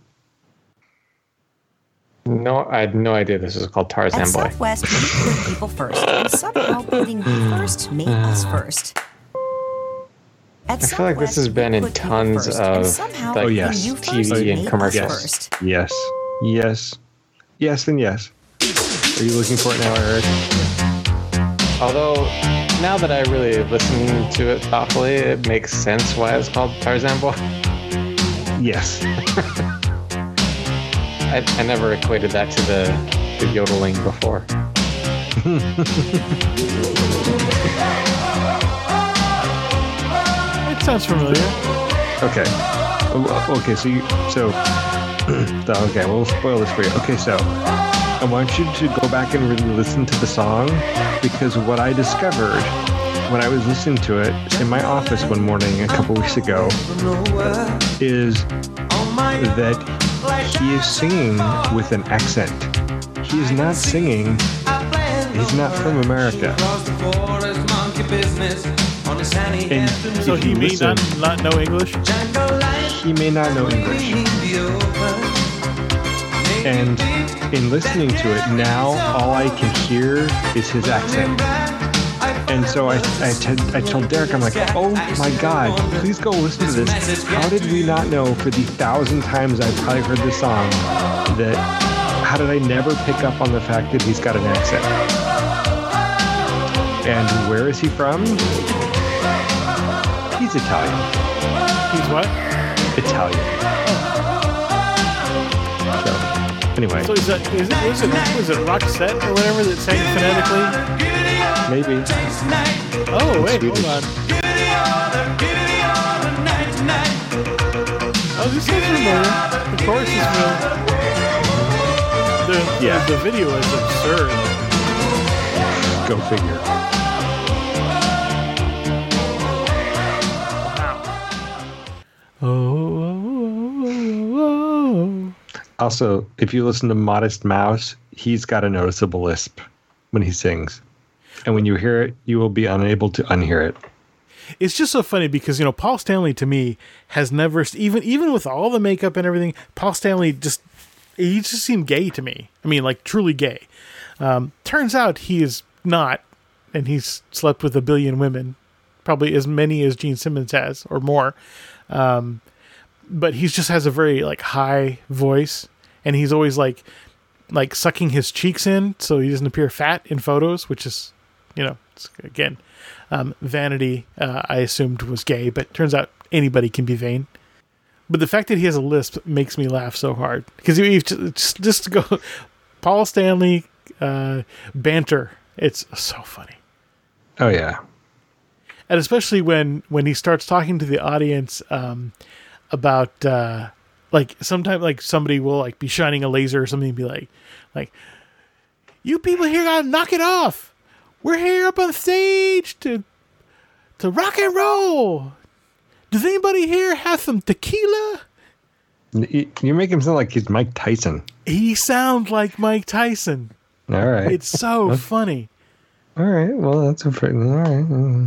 No, I had no idea this was called Tarzan At Boy. Southwest, we put people first, and somehow putting first made us first. At I feel like this has been in tons of, like, Oh, yes. T V and commercials. First. Yes, yes, yes, and yes. Are you looking for it now, Eric? Although, now that I really listen to it thoughtfully, it makes sense why it's called Tarzan Boy. Yes. I, I never equated that to the, the yodeling before. It sounds familiar. Okay. Oh, Okay. So you. So. Okay. We'll spoil this for you. Okay. So. I want you to go back and really listen to the song because what I discovered when I was listening to it in my office one morning a couple weeks ago is that he is singing with an accent. He is not singing. He's not from America. And So he may listen, not, not know English? he may not know English. And in listening to it now, all I can hear is his accent. And so I, I, t- I told Derek, I'm like, oh my God, please go listen to this. How did we not know for the thousand times I've probably heard this song that, how did I never pick up on the fact that he's got an accent? And where is he from? He's Italian. He's what? Italian. So, anyway. So is that is it is it was it Roxette or whatever that sang phonetically? Maybe. Oh wait, Swedish. hold on. Oh, this is familiar. The chorus is familiar. The, Yeah. the, the video is absurd. Go figure. Oh, oh, oh, oh, Also, if you listen to Modest Mouse, he's got a noticeable lisp when he sings. And when you hear it, you will be unable to unhear it. It's just so funny because, you know, Paul Stanley to me has never, even even with all the makeup and everything, Paul Stanley just, he just seemed gay to me. I mean, like truly gay. Um, turns out he is not, and he's slept with a billion women, probably as many as Gene Simmons has or more. Um, but he just has a very like high voice, and he's always like, like sucking his cheeks in so he doesn't appear fat in photos, which is, you know, it's, again, um, vanity, uh, I assumed was gay, but turns out anybody can be vain. But the fact that he has a lisp makes me laugh so hard because you you just, just to go Paul Stanley, uh, banter. It's so funny. Oh, yeah. And especially when, when he starts talking to the audience, um, about, uh, like sometimes like somebody will like be shining a laser or something and be like, like, you people here gotta knock it off. We're here up on stage to, to rock and roll. Does anybody here have some tequila? You you make him sound like he's Mike Tyson. He sounds like Mike Tyson. All right. It's so funny. All right. Well, that's a pretty. All right.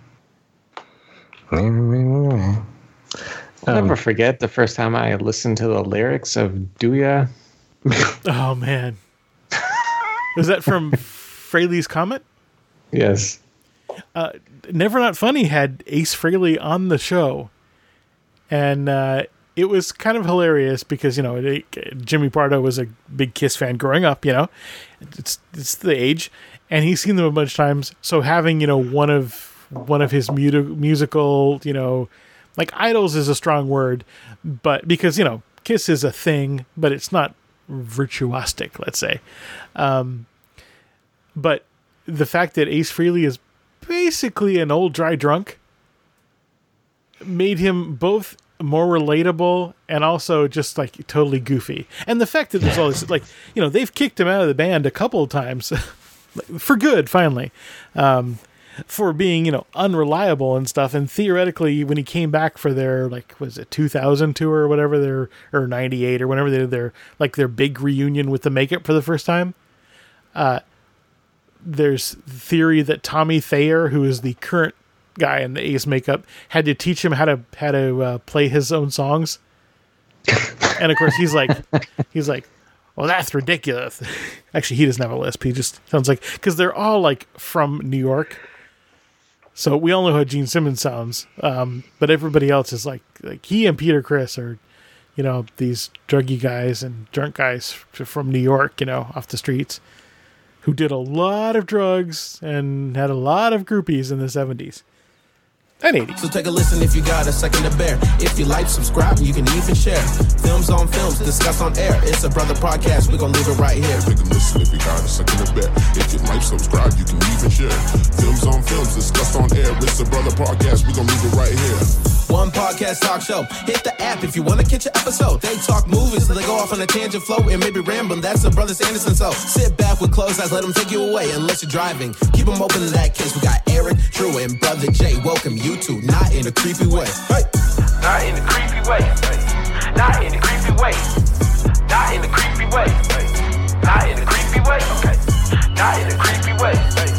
Um, I'll never forget the first time I listened to the lyrics of Dooya. Oh man. Was that from Fraley's Comet? Yes. Uh, Never Not Funny had Ace Frehley on the show, and uh, it was kind of hilarious because, you know, it, Jimmy Pardo was a big Kiss fan growing up, you know, it's it's the age, and he's seen them a bunch of times. So having, you know, one of one of his mu- musical, you know, like idols is a strong word, but because, you know, Kiss is a thing, but it's not virtuosic, let's say. Um, but the fact that Ace Frehley is basically an old dry drunk made him both more relatable and also just like totally goofy. And the fact that there's all this, like, you know, they've kicked him out of the band a couple of times for good, finally, um, for being, you know, unreliable and stuff. And theoretically, when he came back for their, like, was it two thousand tour or whatever, their, or ninety-eight or whenever they did their, like, their big reunion with the Makeup for the first time, uh, there's theory that Tommy Thayer, who is the current guy in the Ace Makeup, had to teach him how to how to uh, play his own songs. And of course, he's like, he's like, well, that's ridiculous. Actually, he doesn't have a lisp. He just sounds like, because they're all like from New York, so we all know how Gene Simmons sounds. Um, but everybody else is like, like he and Peter Criss are, you know, these druggy guys and drunk guys from New York, you know, off the streets, who did a lot of drugs and had a lot of groupies in the seventies and eighties. So take a listen if you got a second to bear. If you like, subscribe, you can even share. Films on films, discuss on air. It's a brother podcast, we're gonna leave it right here. Take a listen if you got a second to bear. If you like, subscribe, you can even share. Films on films, discussed on air. It's a brother podcast, we're gonna leave it right here. One podcast talk show. Hit the app if you want to catch an episode. They talk movies, so they go off on a tangent flow and maybe rambling. That's the Brothers Anderson. So sit back with closed eyes, let them take you away. Unless you're driving, keep keep them open in that case. We got Eric, Drew, and Brother Jay. Welcome you two, not in a creepy way. Hey. Not in a creepy way. Not in a creepy way. Not in a creepy way. Not in a creepy way. Okay. Not in a creepy way.